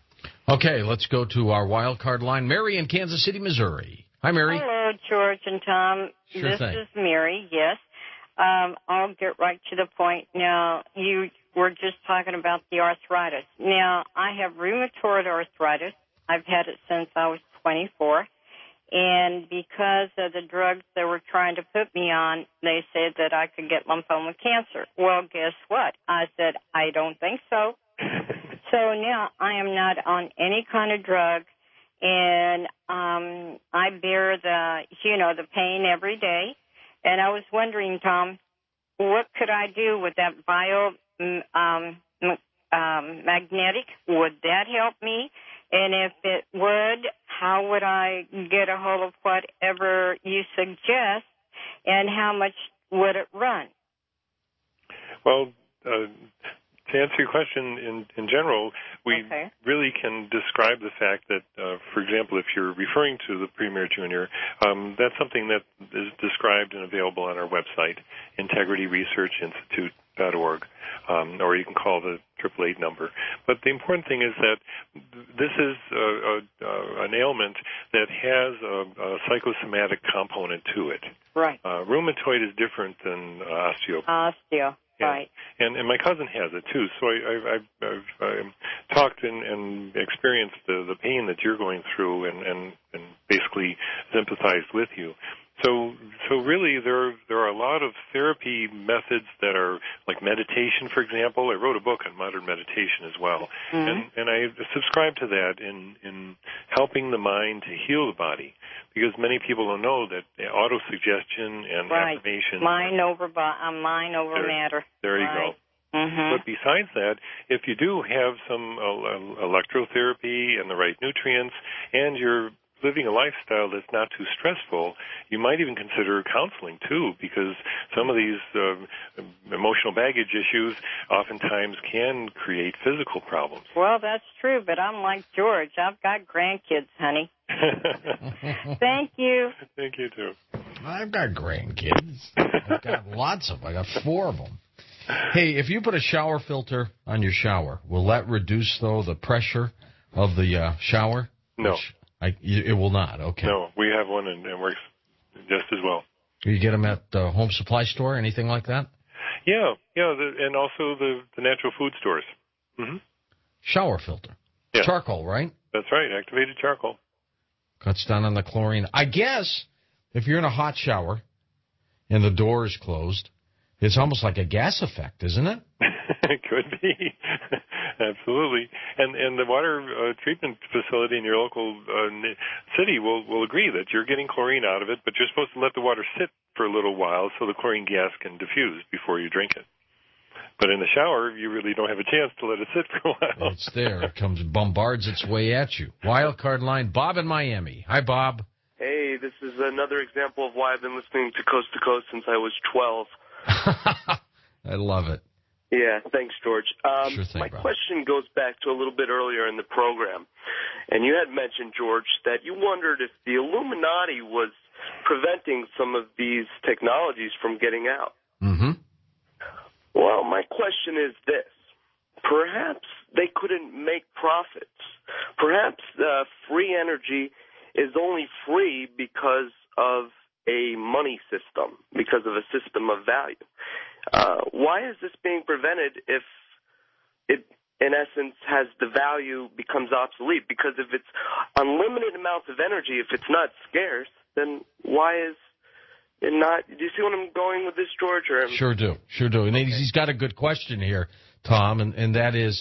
Okay, let's go to our wild card line. Mary in Kansas City, Missouri. Hi, Mary. Hello, George and Tom. Sure this thing. is Mary, yes. Um, I'll get right to the point. Now, you were just talking about the arthritis. Now, I have rheumatoid arthritis. I've had it since I was twenty-four. And because of the drugs they were trying to put me on, they said that I could get lymphoma cancer. Well, guess what? I said, I don't think so. So now I am not on any kind of drug. And um, I bear the, you know, the pain every day. And I was wondering, Tom, what could I do with that bio um, um, magnetic? Would that help me? And if it would, how would I get a hold of whatever you suggest, and how much would it run? Well, uh, to answer your question, in, in general, we okay. really can describe the fact that, uh, for example, if you're referring to the Premier Junior, um, that's something that is described and available on our website, integrity research institute dot org, um, or you can call the triple eight number. But the important thing is that this is a, a, a, an ailment that has a, a psychosomatic component to it. Right. Uh, rheumatoid is different than uh, osteoporosis. Osteo. Yeah. Right. And, and my cousin has it, too. So I, I, I've, I've, I've talked and, and experienced the, the pain that you're going through and, and, and basically sympathized with you. So, so really, there there are a lot of therapy methods that are like meditation, for example. I wrote a book on modern meditation as well, mm-hmm. and and I subscribe to that in in helping the mind to heal the body, because many people don't know that autosuggestion and right. affirmation, mind over bo- uh, mind over there, matter. There you right. go. Mm-hmm. But besides that, if you do have some uh, electrotherapy and the right nutrients, and you're living a lifestyle that's not too stressful, you might even consider counseling too, because some of these uh, emotional baggage issues oftentimes can create physical problems. Well, that's true, but I'm like George. I've got grandkids, honey. Thank you. Thank you, too. I've got grandkids. I've got lots of them. I got four of them. Hey, if you put a shower filter on your shower, will that reduce, though, the pressure of the uh, shower? No. Which I, it will not, okay. No, we have one and it works just as well. You get them at the home supply store, anything like that? Yeah, yeah, the, and also the, the natural food stores. Mm-hmm. Shower filter. Yeah. Charcoal, right? That's right, activated charcoal. Cuts down on the chlorine. I guess if you're in a hot shower and the door is closed, it's almost like a gas effect, isn't it? It could be. Absolutely. And and the water uh, treatment facility in your local uh, city will, will agree that you're getting chlorine out of it, but you're supposed to let the water sit for a little while so the chlorine gas can diffuse before you drink it. But in the shower, you really don't have a chance to let it sit for a while. It's there. It comes, bombards its way at you. Wild card line, Bob in Miami. Hi, Bob. Hey, this is another example of why I've been listening to Coast to Coast since I was twelve. I love it. Yeah, thanks, George. Um, sure thing, my Bob. question goes back to a little bit earlier in the program. And you had mentioned, George, that you wondered if the Illuminati was preventing some of these technologies from getting out. Mm-hmm. Well, my question is this. Perhaps they couldn't make profits. Perhaps uh, free energy is only free because of a money system, because of a system of value. Uh, why is this being prevented if it, in essence, has the value becomes obsolete? Because if it's unlimited amounts of energy, if it's not scarce, then why is it not? Do you see what I'm going with this, George? Or Sure do. Sure do. And okay. He's got a good question here, Tom, and, and that is,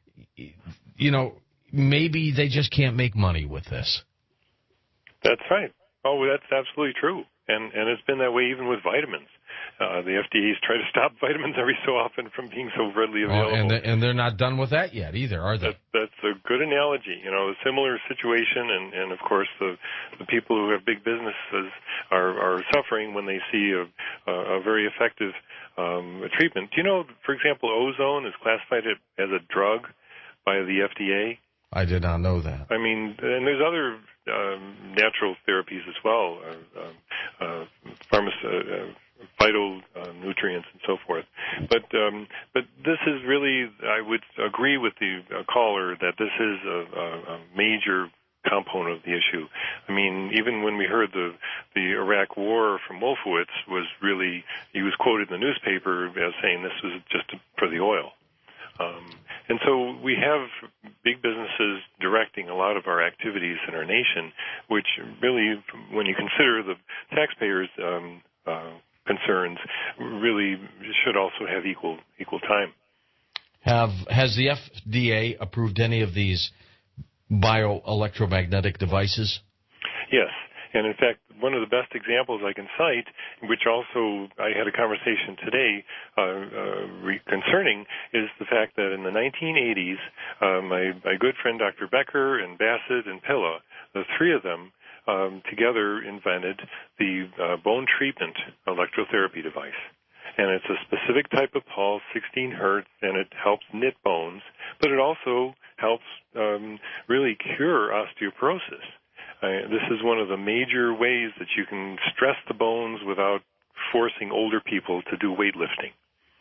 you know, maybe they just can't make money with this. That's right. Oh, that's absolutely true. And and it's been that way even with vitamins. Uh, the F D A's try to stop vitamins every so often from being so readily available. Oh, and, the, and they're not done with that yet either, are they? That, that's a good analogy. You know, a similar situation, and, and of course the the people who have big businesses are, are suffering when they see a, a, a very effective um, treatment. Do you know, for example, ozone is classified as a drug by the F D A? I did not know that. I mean, and there's other um, natural therapies as well, uh, uh, pharmac- uh, vital uh, nutrients and so forth. But um, but this is really, I would agree with the uh, caller that this is a, a, a major component of the issue. I mean, even when we heard the the Iraq War from Wolfowitz was really, he was quoted in the newspaper as saying this was just for the oil. Um, and so we have big businesses directing a lot of our activities in our nation, which really, when you consider the taxpayers' um, uh, concerns, really should also have equal equal time. Have has the F D A approved any of these bioelectromagnetic devices? Yes. And in fact, one of the best examples I can cite, which also I had a conversation today uh, uh, re- concerning, is the fact that in the nineteen eighties, uh, my, my good friend Doctor Becker and Bassett and Pilla, the three of them um, together invented the uh, bone treatment electrotherapy device. And it's a specific type of pulse, sixteen hertz, and it helps knit bones, but it also helps um, really cure osteoporosis. Uh, this is one of the major ways that you can stress the bones without forcing older people to do weightlifting.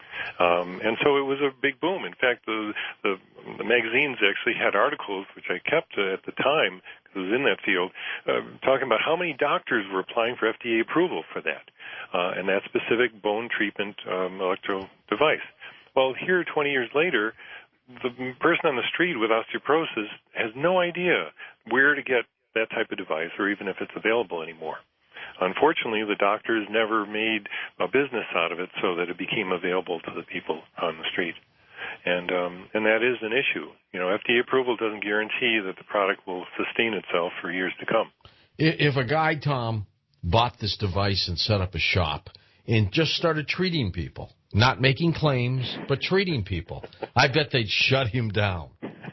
Um, and so it was a big boom. In fact, the, the, the magazines actually had articles, which I kept uh, at the time, because I was in that field, uh, talking about how many doctors were applying for F D A approval for that, uh, and that specific bone treatment um, electro device. Well, here, twenty years later, the person on the street with osteoporosis has no idea where to get that type of device, or even if it's available anymore. Unfortunately, the doctors never made a business out of it so that it became available to the people on the street. And um, and that is an issue. You know, F D A approval doesn't guarantee that the product will sustain itself for years to come. If a guy, Tom, bought this device and set up a shop and just started treating people, not making claims, but treating people, I bet they'd shut him down.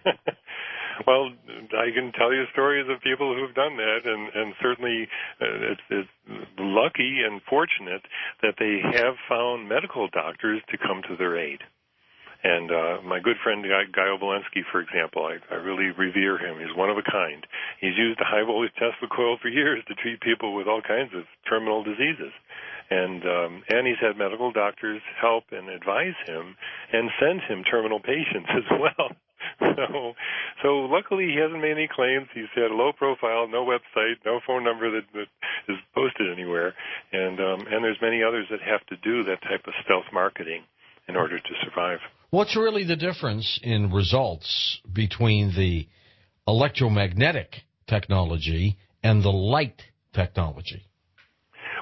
Well, I can tell you stories of people who've done that, and, and certainly uh, it's, it's lucky and fortunate that they have found medical doctors to come to their aid. And uh, my good friend Guy, Guy Obolensky, for example, I, I really revere him. He's one of a kind. He's used a high-voltage Tesla coil for years to treat people with all kinds of terminal diseases. And um, and he's had medical doctors help and advise him and send him terminal patients as well. So, so luckily he hasn't made any claims. He's had a low profile, no website, no phone number that, that is posted anywhere, and um, and there's many others that have to do that type of stealth marketing in order to survive. What's really the difference in results between the electromagnetic technology and the light technology?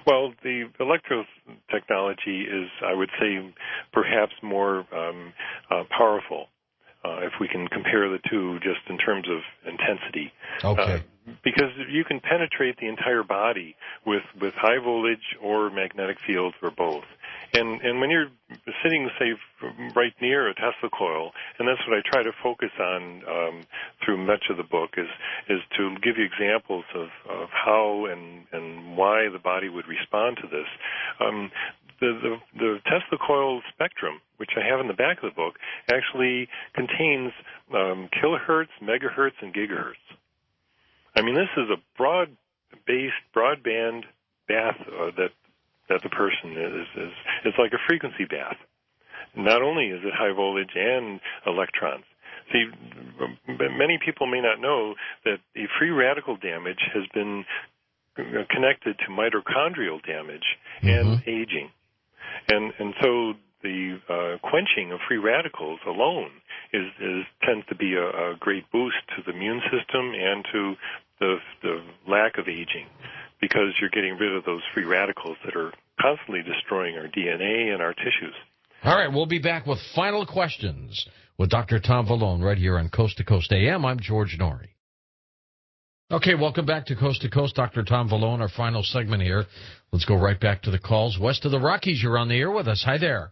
Well, the electro technology is, I would say, perhaps more um, uh, powerful uh, if we can compare the two just in terms of intensity. Okay. Uh, because you can penetrate the entire body with, with high voltage or magnetic fields or both. And and when you're sitting, say, right near a Tesla coil, and that's what I try to focus on um, through much of the book, is is to give you examples of, of how and, and why the body would respond to this. Um, the, the, the Tesla coil spectrum, which I have in the back of the book, actually contains um, kilohertz, megahertz, and gigahertz. I mean, this is a broad-based, broadband bath uh, that that the person is, is, it's like a frequency bath. Not only is it high voltage and electrons. See, many people may not know that the free radical damage has been connected to mitochondrial damage mm-hmm. and aging. And, and so the uh, quenching of free radicals alone is, is tends to be a, a great boost to the immune system and to the, the lack of aging, because you're getting rid of those free radicals that are constantly destroying our D N A and our tissues. All right, we'll be back with final questions with Doctor Tom Vallone right here on Coast to Coast A M. I'm George Norrie. Okay, welcome back to Coast to Coast. Doctor Tom Vallone, our final segment here. Let's go right back to the calls. West of the Rockies, you're on the air with us. Hi there.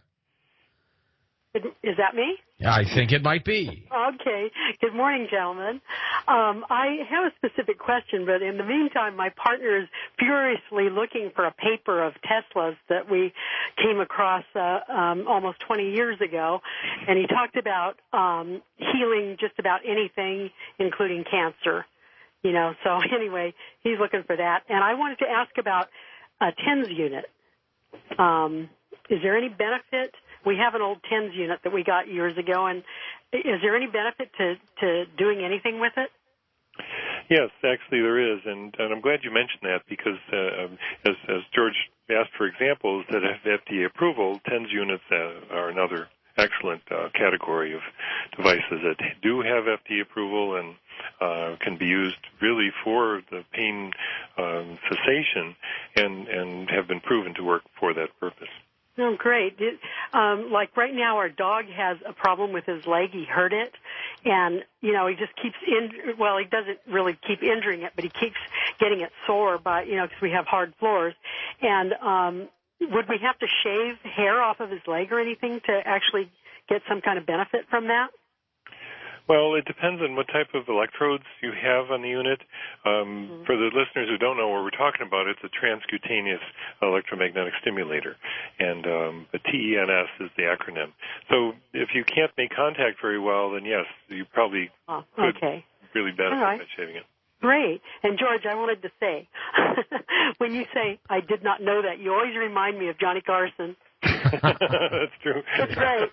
Is that me? I think it might be. Okay. Good morning, gentlemen. Um, I have a specific question, but in the meantime, my partner is furiously looking for a paper of Tesla's that we came across uh, um, almost twenty years ago, and he talked about um, healing just about anything, including cancer. You know, so anyway, he's looking for that. And I wanted to ask about a TENS unit. Um, is there any benefit? We have an old TENS unit that we got years ago, and is there any benefit to, to doing anything with it? Yes, actually there is, and, and I'm glad you mentioned that, because uh, as, as George asked for examples that have F D A approval, TENS units uh, are another excellent uh, category of devices that do have F D A approval and uh, can be used really for the pain um, cessation and, and have been proven to work for that purpose. Oh, great. It, um, like right now, our dog has a problem with his leg. He hurt it, and, you know, he just keeps, in, well, he doesn't really keep injuring it, but he keeps getting it sore by, you know, because we have hard floors. And um, would we have to shave hair off of his leg or anything to actually get some kind of benefit from that? Well, it depends on what type of electrodes you have on the unit. Um, mm-hmm. For the listeners who don't know what we're talking about, it's a transcutaneous electromagnetic stimulator, and um, the T E N S is the acronym. So if you can't make contact very well, then yes, you probably oh, could okay. really benefit right. by shaving it. Great. And, George, I wanted to say, when you say, I did not know that, you always remind me of Johnny Carson. That's true. That's right.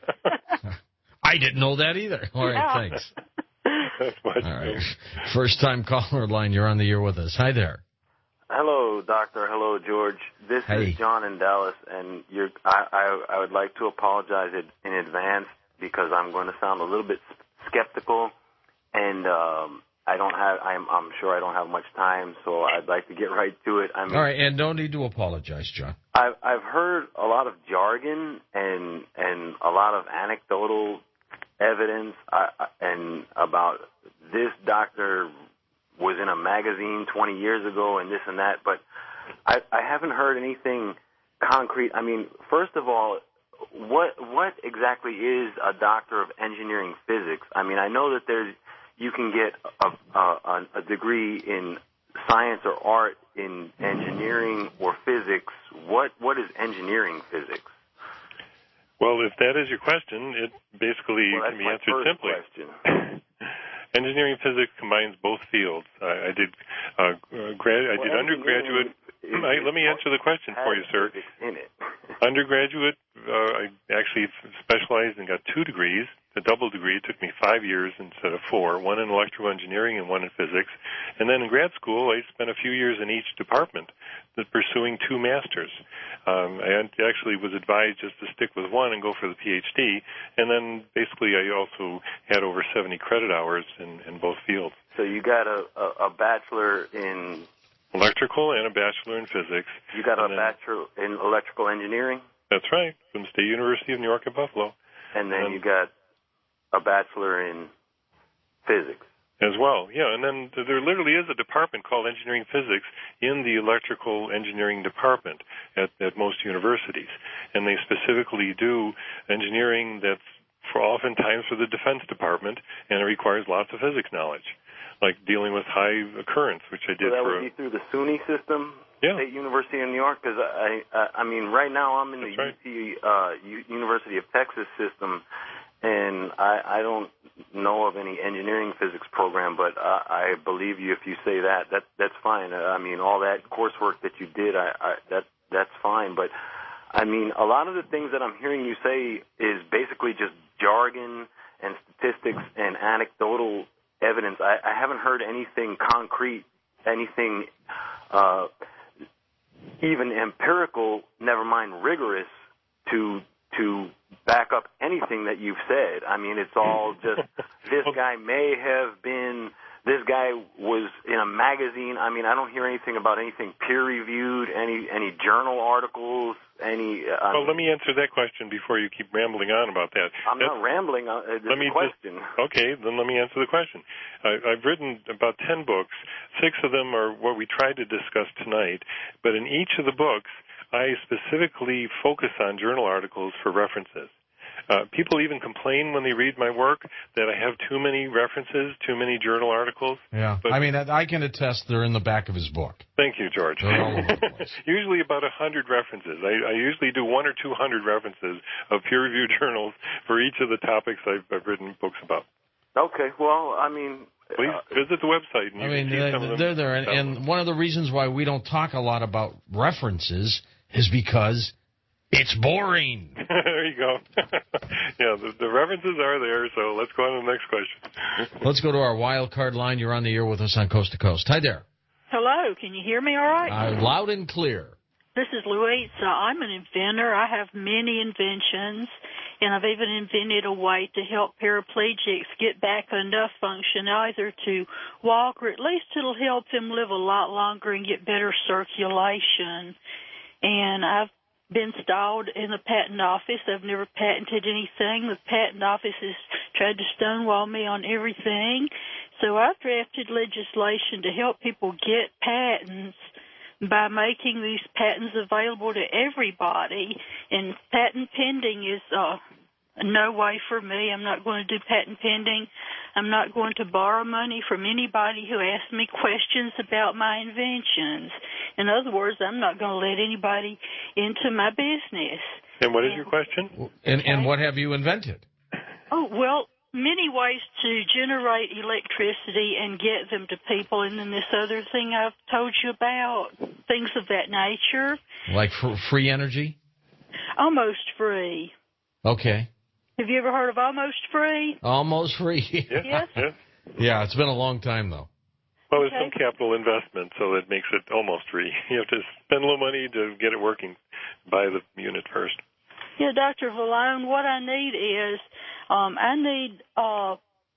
I didn't know that either. All right, yeah. thanks. That's much All right. First-time caller line, you're on the air with us. Hi there. Hello, Doctor. Hello, George. This hey. is John in Dallas, and you're, I, I, I would like to apologize in advance because I'm going to sound a little bit skeptical, and um, I don't have. I'm, I'm sure I don't have much time, so I'd like to get right to it. I mean, all right, and no need to apologize, John. I've, I've heard a lot of jargon and and a lot of anecdotal evidence uh, and about this doctor was in a magazine twenty years ago and this and that, but I, I haven't heard anything concrete. I mean, first of all, what what exactly is a doctor of engineering physics? I mean, I know that there's you can get a, a, a degree in science or art in engineering or physics. What what is engineering physics? Well, if that is your question, it basically well, can be answered simply. Engineering physics combines both fields. I, I did uh, grad, I well, did undergraduate. Is, I, let me answer the question for you, sir. In it. Undergraduate, uh, I actually specialized and got two degrees. The double degree, it took me five years instead of four, one in electrical engineering and one in physics. And then in grad school, I spent a few years in each department pursuing two masters. Um, I actually was advised just to stick with one and go for the P H D. And then basically I also had over seventy credit hours in, in both fields. So you got a, a, a bachelor in Electrical and a bachelor in physics. You got a then, bachelor in electrical engineering? That's right, from State University of New York at Buffalo. And then and, you got a bachelor in physics. As well, yeah. And then there literally is a department called engineering physics in the electrical engineering department at, at most universities. And they specifically do engineering that's for oftentimes for the Defense Department, and it requires lots of physics knowledge, like dealing with high currents, which I did so that for would be through the SUNY system? Yeah. State University of New York? Because, I, I, I mean, right now I'm in That's the right. U T, uh, U- University of Texas system, and I, I don't know of any engineering physics program, but uh, I believe you if you say that. That that's fine. I mean, all that coursework that you did, I, I that that's fine. But I mean, a lot of the things that I'm hearing you say is basically just jargon and statistics and anecdotal evidence. I, I haven't heard anything concrete, anything uh, even empirical, never mind rigorous, to to back up anything that you've said. I mean, it's all just, this guy may have been, this guy was in a magazine. I mean, I don't hear anything about anything peer-reviewed, any any journal articles, any... Uh, well, let me answer that question before you keep rambling on about that. I'm That's, not rambling. Uh, it's let me a question. Just, okay, then let me answer the question. I, I've written about ten books. Six of them are what we tried to discuss tonight, but in each of the books, I specifically focus on journal articles for references. Uh, people even complain when they read my work that I have too many references, too many journal articles. Yeah, but, I mean, I can attest they're in the back of his book. Thank you, George. They're all over the place. Usually about a hundred references. I, I usually do one or two hundred references of peer-reviewed journals for each of the topics I've, I've written books about. Okay, well, I mean... Please visit the website. And you I mean, can see they, some of them. they're there, and, and one of the reasons why we don't talk a lot about references is because it's boring. There you go. Yeah, the, the references are there, so let's go on to the next question. Let's go to our wild card line. You're on the air with us on Coast to Coast. Hi there. Hello, can you hear me all right? Uh, loud and clear. This is Louise. Uh, I'm an inventor. I have many inventions, and I've even invented a way to help paraplegics get back enough function, either to walk or at least it'll help them live a lot longer and get better circulation. And I've been stalled in the patent office. I've never patented anything. The patent office has tried to stonewall me on everything. So I've drafted legislation to help people get patents by making these patents available to everybody. And patent pending is uh, no way for me. I'm not going to do patent pending. I'm not going to borrow money from anybody who asks me questions about my inventions. In other words, I'm not going to let anybody into my business. And what is your question? And, and what have you invented? Oh, well, many ways to generate electricity and get them to people, and then this other thing I've told you about, things of that nature. Like for free energy? Almost free. Okay. Have you ever heard of almost free? Almost free. Yeah. Yes? Yeah. Yeah, it's been a long time, though. Well, there's Okay. some capital investment, so that makes it almost free. You have to spend a little money to get it working. Buy the unit first. Yeah, Doctor Vallone, what I need is um, I need uh,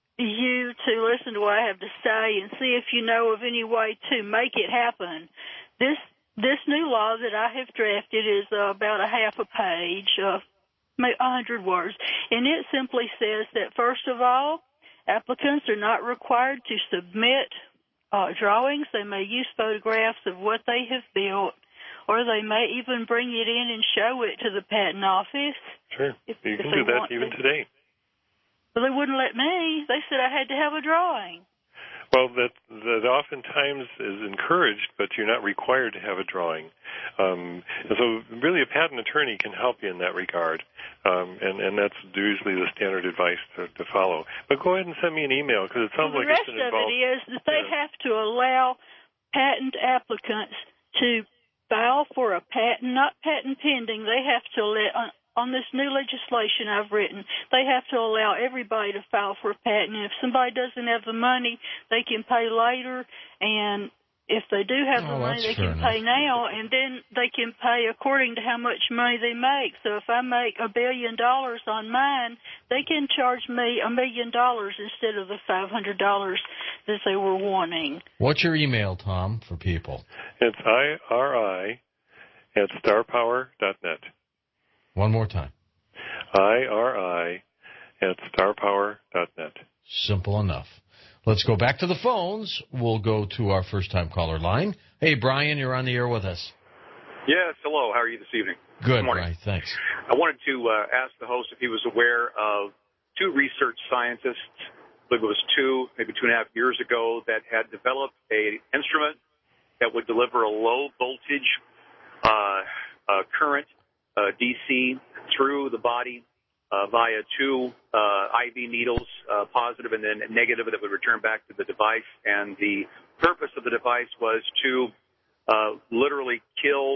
you to listen to what I have to say and see if you know of any way to make it happen. This this new law that I have drafted is uh, about a half a page, uh, a hundred words, and it simply says that, first of all, applicants are not required to submit uh, drawings. They may use photographs of what they have built, or they may even bring it in and show it to the patent office. Sure. If, you if can they do that want even to. today. But they wouldn't let me. They said I had to have a drawing. Well, that that oftentimes is encouraged, but you're not required to have a drawing. Um, and so really a patent attorney can help you in that regard, um, and, and that's usually the standard advice to, to follow. But go ahead and send me an email, because it sounds well, like the it's rest an of involved... it is that they yeah. have to allow patent applicants to file for a patent, not patent pending. They have to let, on, on this new legislation I've written, they have to allow everybody to file for a patent. And if somebody doesn't have the money, they can pay later, and if they do have Oh, the money, that's they fair can enough. pay now, and then they can pay according to how much money they make. So if I make a billion dollars on mine, they can charge me a million dollars instead of the five hundred dollars that they were wanting. What's your email, Tom, for people? It's I R I at star power dot net. One more time. I R I at star power dot net. Simple enough. Let's go back to the phones. We'll go to our first-time caller line. Hey, Brian, you're on the air with us. Yes, hello. How are you this evening? Good, Good morning. Brian. Thanks. I wanted to uh, ask the host if he was aware of two research scientists, I believe it was two, maybe two and a half years ago, that had developed an instrument that would deliver a low voltage uh, uh, current, uh, D C, through the body uh, via two uh, I V needles, uh, positive and then negative, that would return back to the device. And the purpose of the device was to uh, literally kill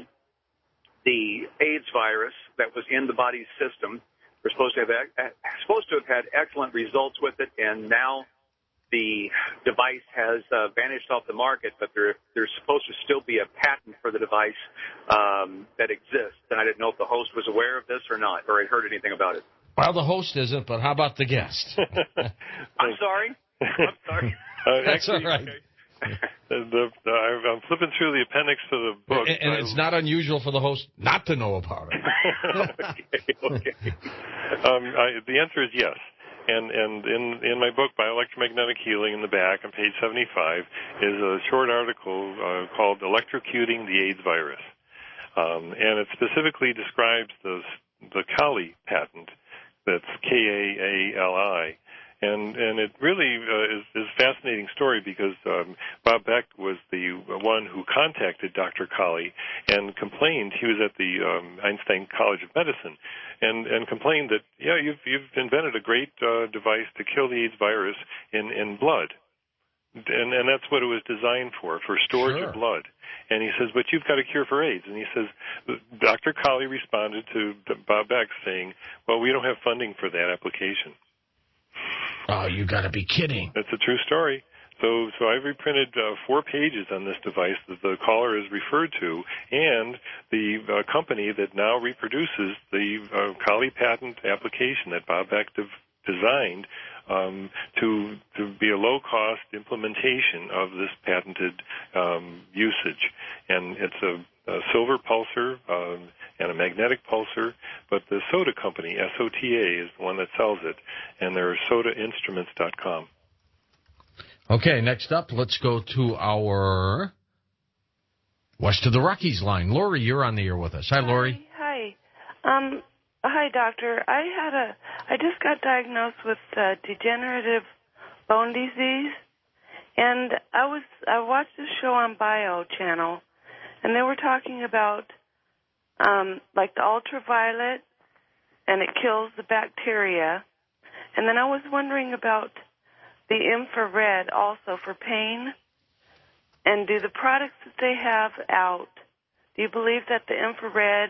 the AIDS virus that was in the body's system. We're supposed to have supposed to have had excellent results with it, and now the device has uh, vanished off the market. But there, there's supposed to still be a patent for the device um, that exists. And I didn't know if the host was aware of this or not, or had heard anything about it. Well, the host isn't, but how about the guest? I'm sorry. I'm sorry. Uh, That's actually, all right. The, the, the, I'm flipping through the appendix to the book. And, and it's not unusual for the host not to know about it. okay, okay. Um, I, the answer is yes. And, and in, in my book, Bioelectromagnetic Healing, in the back on page seventy-five, is a short article uh, called Electrocuting the AIDS Virus. Um, and it specifically describes the, the Kali patent. That's K A A L I. And and it really uh, is, is a fascinating story because um, Bob Beck was the one who contacted Doctor Kali and complained. He was at the um, Einstein College of Medicine and, and complained that, yeah, you've, you've invented a great uh, device to kill the AIDS virus in, in blood. And, and that's what it was designed for, for storage Sure. of blood. And he says, but you've got a cure for AIDS. And he says, Doctor Kali responded to Bob Beck saying, well, we don't have funding for that application. Oh, you got to be kidding. That's a true story. So so I've reprinted uh, four pages on this device that the caller is referred to, and the uh, company that now reproduces the uh, Kali patent application that Bob Beck de- designed um, to to be a low-cost implementation of this patented um, usage. And it's a, a silver pulsar um, and a magnetic pulsar, but the Soda company, S O T A, is the one that sells it, and they're soda instruments dot com. Okay, next up, let's go to our West of the Rockies line. Lori, you're on the air with us. Hi, Lori. Hi. Hi. Um, hi, doctor. I had a, I just got diagnosed with uh, degenerative bone disease, and I was, I watched a show on Bio Channel, and they were talking about, um, like the ultraviolet, and it kills the bacteria, and then I was wondering about the infrared also for pain. And do the products that they have out, do you believe that the infrared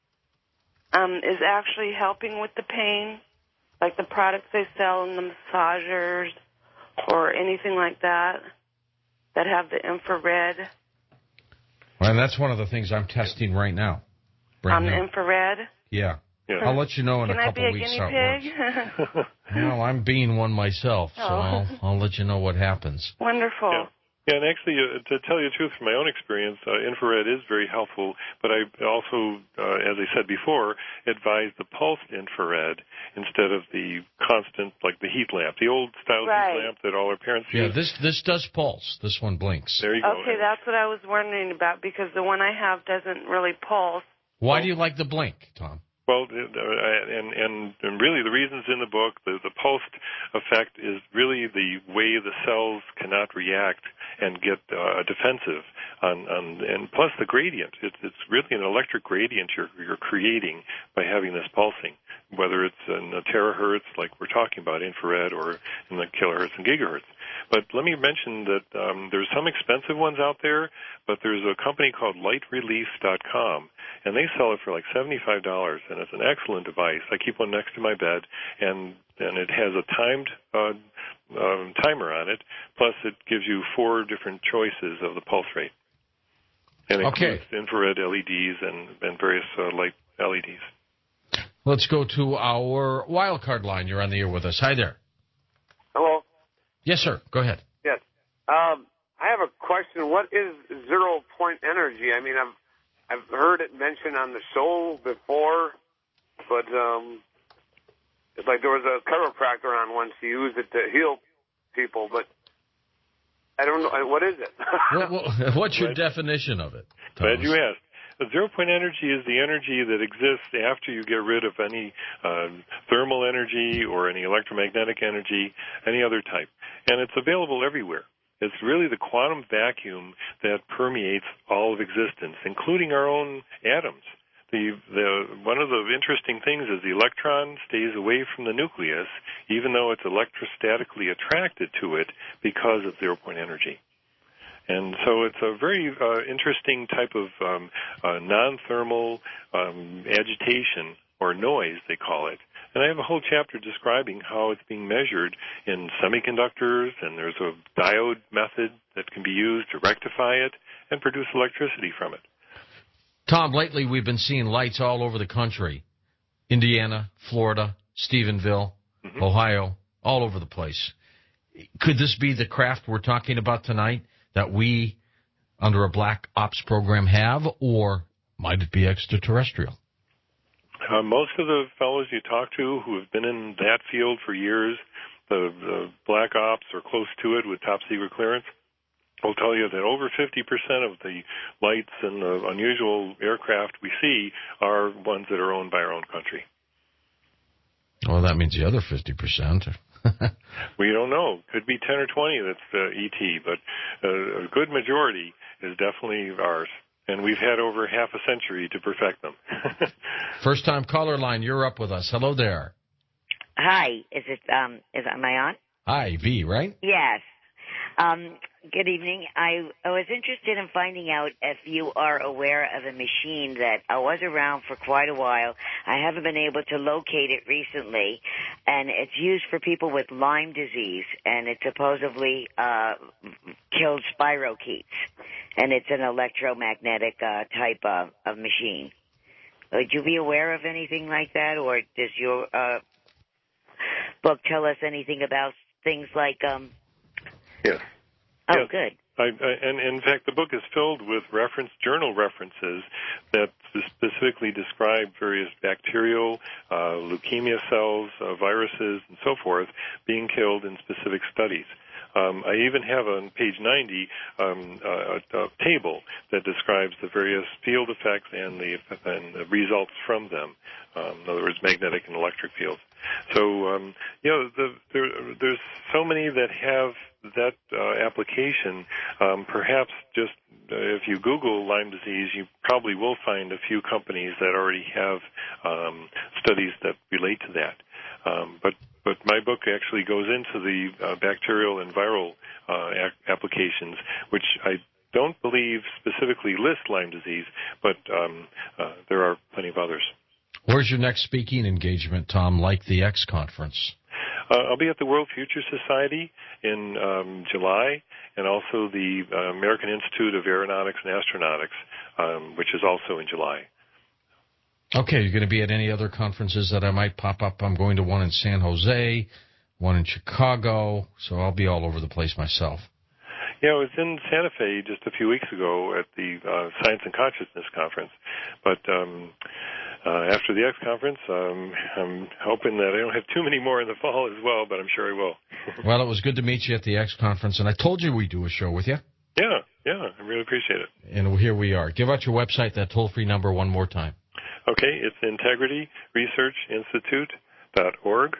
um, is actually helping with the pain, like the products they sell in the massagers or anything like that that have the infrared? Well, and that's one of the things I'm testing right now. On the new. infrared? Yeah. Yeah. I'll let you know in Can a I couple be a weeks guinea how it pig? works. Well, I'm being one myself, so Oh. I'll, I'll let you know what happens. Wonderful. Yeah. Yeah, and actually, uh, to tell you the truth, from my own experience, uh, infrared is very helpful, but I also, uh, as I said before, advise the pulsed infrared instead of the constant, like the heat lamp, the old style Right. heat lamp that all our parents Yeah, use. this this does pulse. This one blinks. There you go. Okay, And- that's what I was wondering about, because the one I have doesn't really pulse. Why do you like the blink, Tom? Well, uh, and, and and really the reasons in the book, the, the pulsed effect is really the way the cells cannot react and get uh, defensive, on, on, and plus the gradient. It's, it's really an electric gradient you're, you're creating by having this pulsing, whether it's in the terahertz like we're talking about, infrared, or in the kilohertz and gigahertz. But let me mention that um, there's some expensive ones out there, but there's a company called light relief dot com, and they sell it for like seventy-five dollars, and it's an excellent device. I keep one next to my bed, and and it has a timed uh, um, timer on it. Plus, it gives you four different choices of the pulse rate, and it okay. includes infrared L E Ds and, and various uh, light L E Ds. Let's go to our wild card line. You're on the air with us. Hi there. Hello. Yes, sir. Go ahead. Yes. Um, I have a question. What is zero point energy? I mean, I've I've heard it mentioned on the show before, but um, it's like there was a chiropractor on once. He used it to heal people, but I don't know. What is it? what, what, what's your right. definition of it, Thomas? Glad you asked. Zero-point energy is the energy that exists after you get rid of any uh, thermal energy or any electromagnetic energy, any other type. And it's available everywhere. It's really the quantum vacuum that permeates all of existence, including our own atoms. The, the, one of the interesting things is the electron stays away from the nucleus, even though it's electrostatically attracted to it because of zero-point energy. And so it's a very uh, interesting type of um, uh, non-thermal um, agitation, or noise, they call it. And I have a whole chapter describing how it's being measured in semiconductors, and there's a diode method that can be used to rectify it and produce electricity from it. Tom, lately we've been seeing lights all over the country. Indiana, Florida, Stephenville, mm-hmm. Ohio, all over the place. Could this be the craft we're talking about tonight that we, under a black ops program, have, or might it be extraterrestrial? Uh, most of the fellows you talk to who have been in that field for years, the, the black ops or close to it with top secret clearance, will tell you that over fifty percent of the lights and the unusual aircraft we see are ones that are owned by our own country. Well, that means the other fifty percent. We don't know. Could be ten or twenty that's uh, E T, but uh, a good majority is definitely ours. And we've had over half a century to perfect them. First-time caller line, you're up with us. Hello there. Hi. Is it, um, is, am I on? Hi, V, right? Yes. Um, good evening. I, I was interested in finding out if you are aware of a machine that uh, was around for quite a while. I haven't been able to locate it recently, and it's used for people with Lyme disease, and it supposedly uh, kills spirochetes, and it's an electromagnetic uh, type of, of machine. Would you be aware of anything like that, or does your uh, book tell us anything about things like... Um, Yes. Oh, yes. good. I, I, and in fact, the book is filled with reference journal references that specifically describe various bacterial, uh, leukemia cells, uh, viruses, and so forth being killed in specific studies. Um, I even have on page ninety um, a, a table that describes the various field effects and the, and the results from them. Um, in other words, magnetic and electric fields. So, um, you know, the, there, there's so many that have that uh, application. Um, perhaps just uh, if you Google Lyme disease, you probably will find a few companies that already have um, studies that relate to that. Um, but but my book actually goes into the uh, bacterial and viral uh, a- applications, which I don't believe specifically list Lyme disease, but um, uh, there are plenty of others. Where's your next speaking engagement, Tom, like the X Conference? Uh, I'll be at the World Future Society in um, July, and also the uh, American Institute of Aeronautics and Astronautics, um, which is also in July. Okay, you're going to be at any other conferences that I might pop up? I'm going to one in San Jose, one in Chicago, so I'll be all over the place myself. Yeah, I was in Santa Fe just a few weeks ago at the uh, Science and Consciousness Conference, but um, uh, after the X Conference, um, I'm hoping that I don't have too many more in the fall as well, but I'm sure I will. Well, it was good to meet you at the X Conference, and I told you we'd do a show with you. Yeah, yeah, I really appreciate it. And here we are. Give out your website, that toll-free number, one more time. Okay, it's integrity research institute dot org,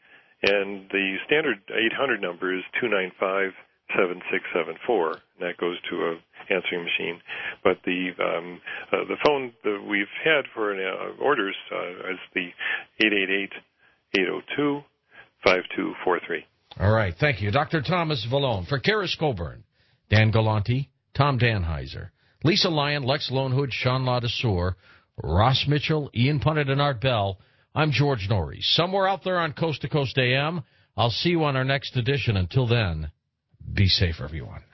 and the standard eight hundred number is two nine five, seven six seven four, and that goes to a answering machine. But the um, uh, the phone that we've had for uh, orders uh, is the eight eight eight, eight oh two, five two four three. All right, thank you. Doctor Thomas Vallone. For Kara Scoburn, Dan Galante, Tom Danheiser, Lisa Lyon, Lex Lonehood, Sean Ladesseur, Ross Mitchell, Ian Punnett, and Art Bell, I'm George Norrie. Somewhere out there on Coast to Coast A M. I'll see you on our next edition. Until then, be safe, everyone.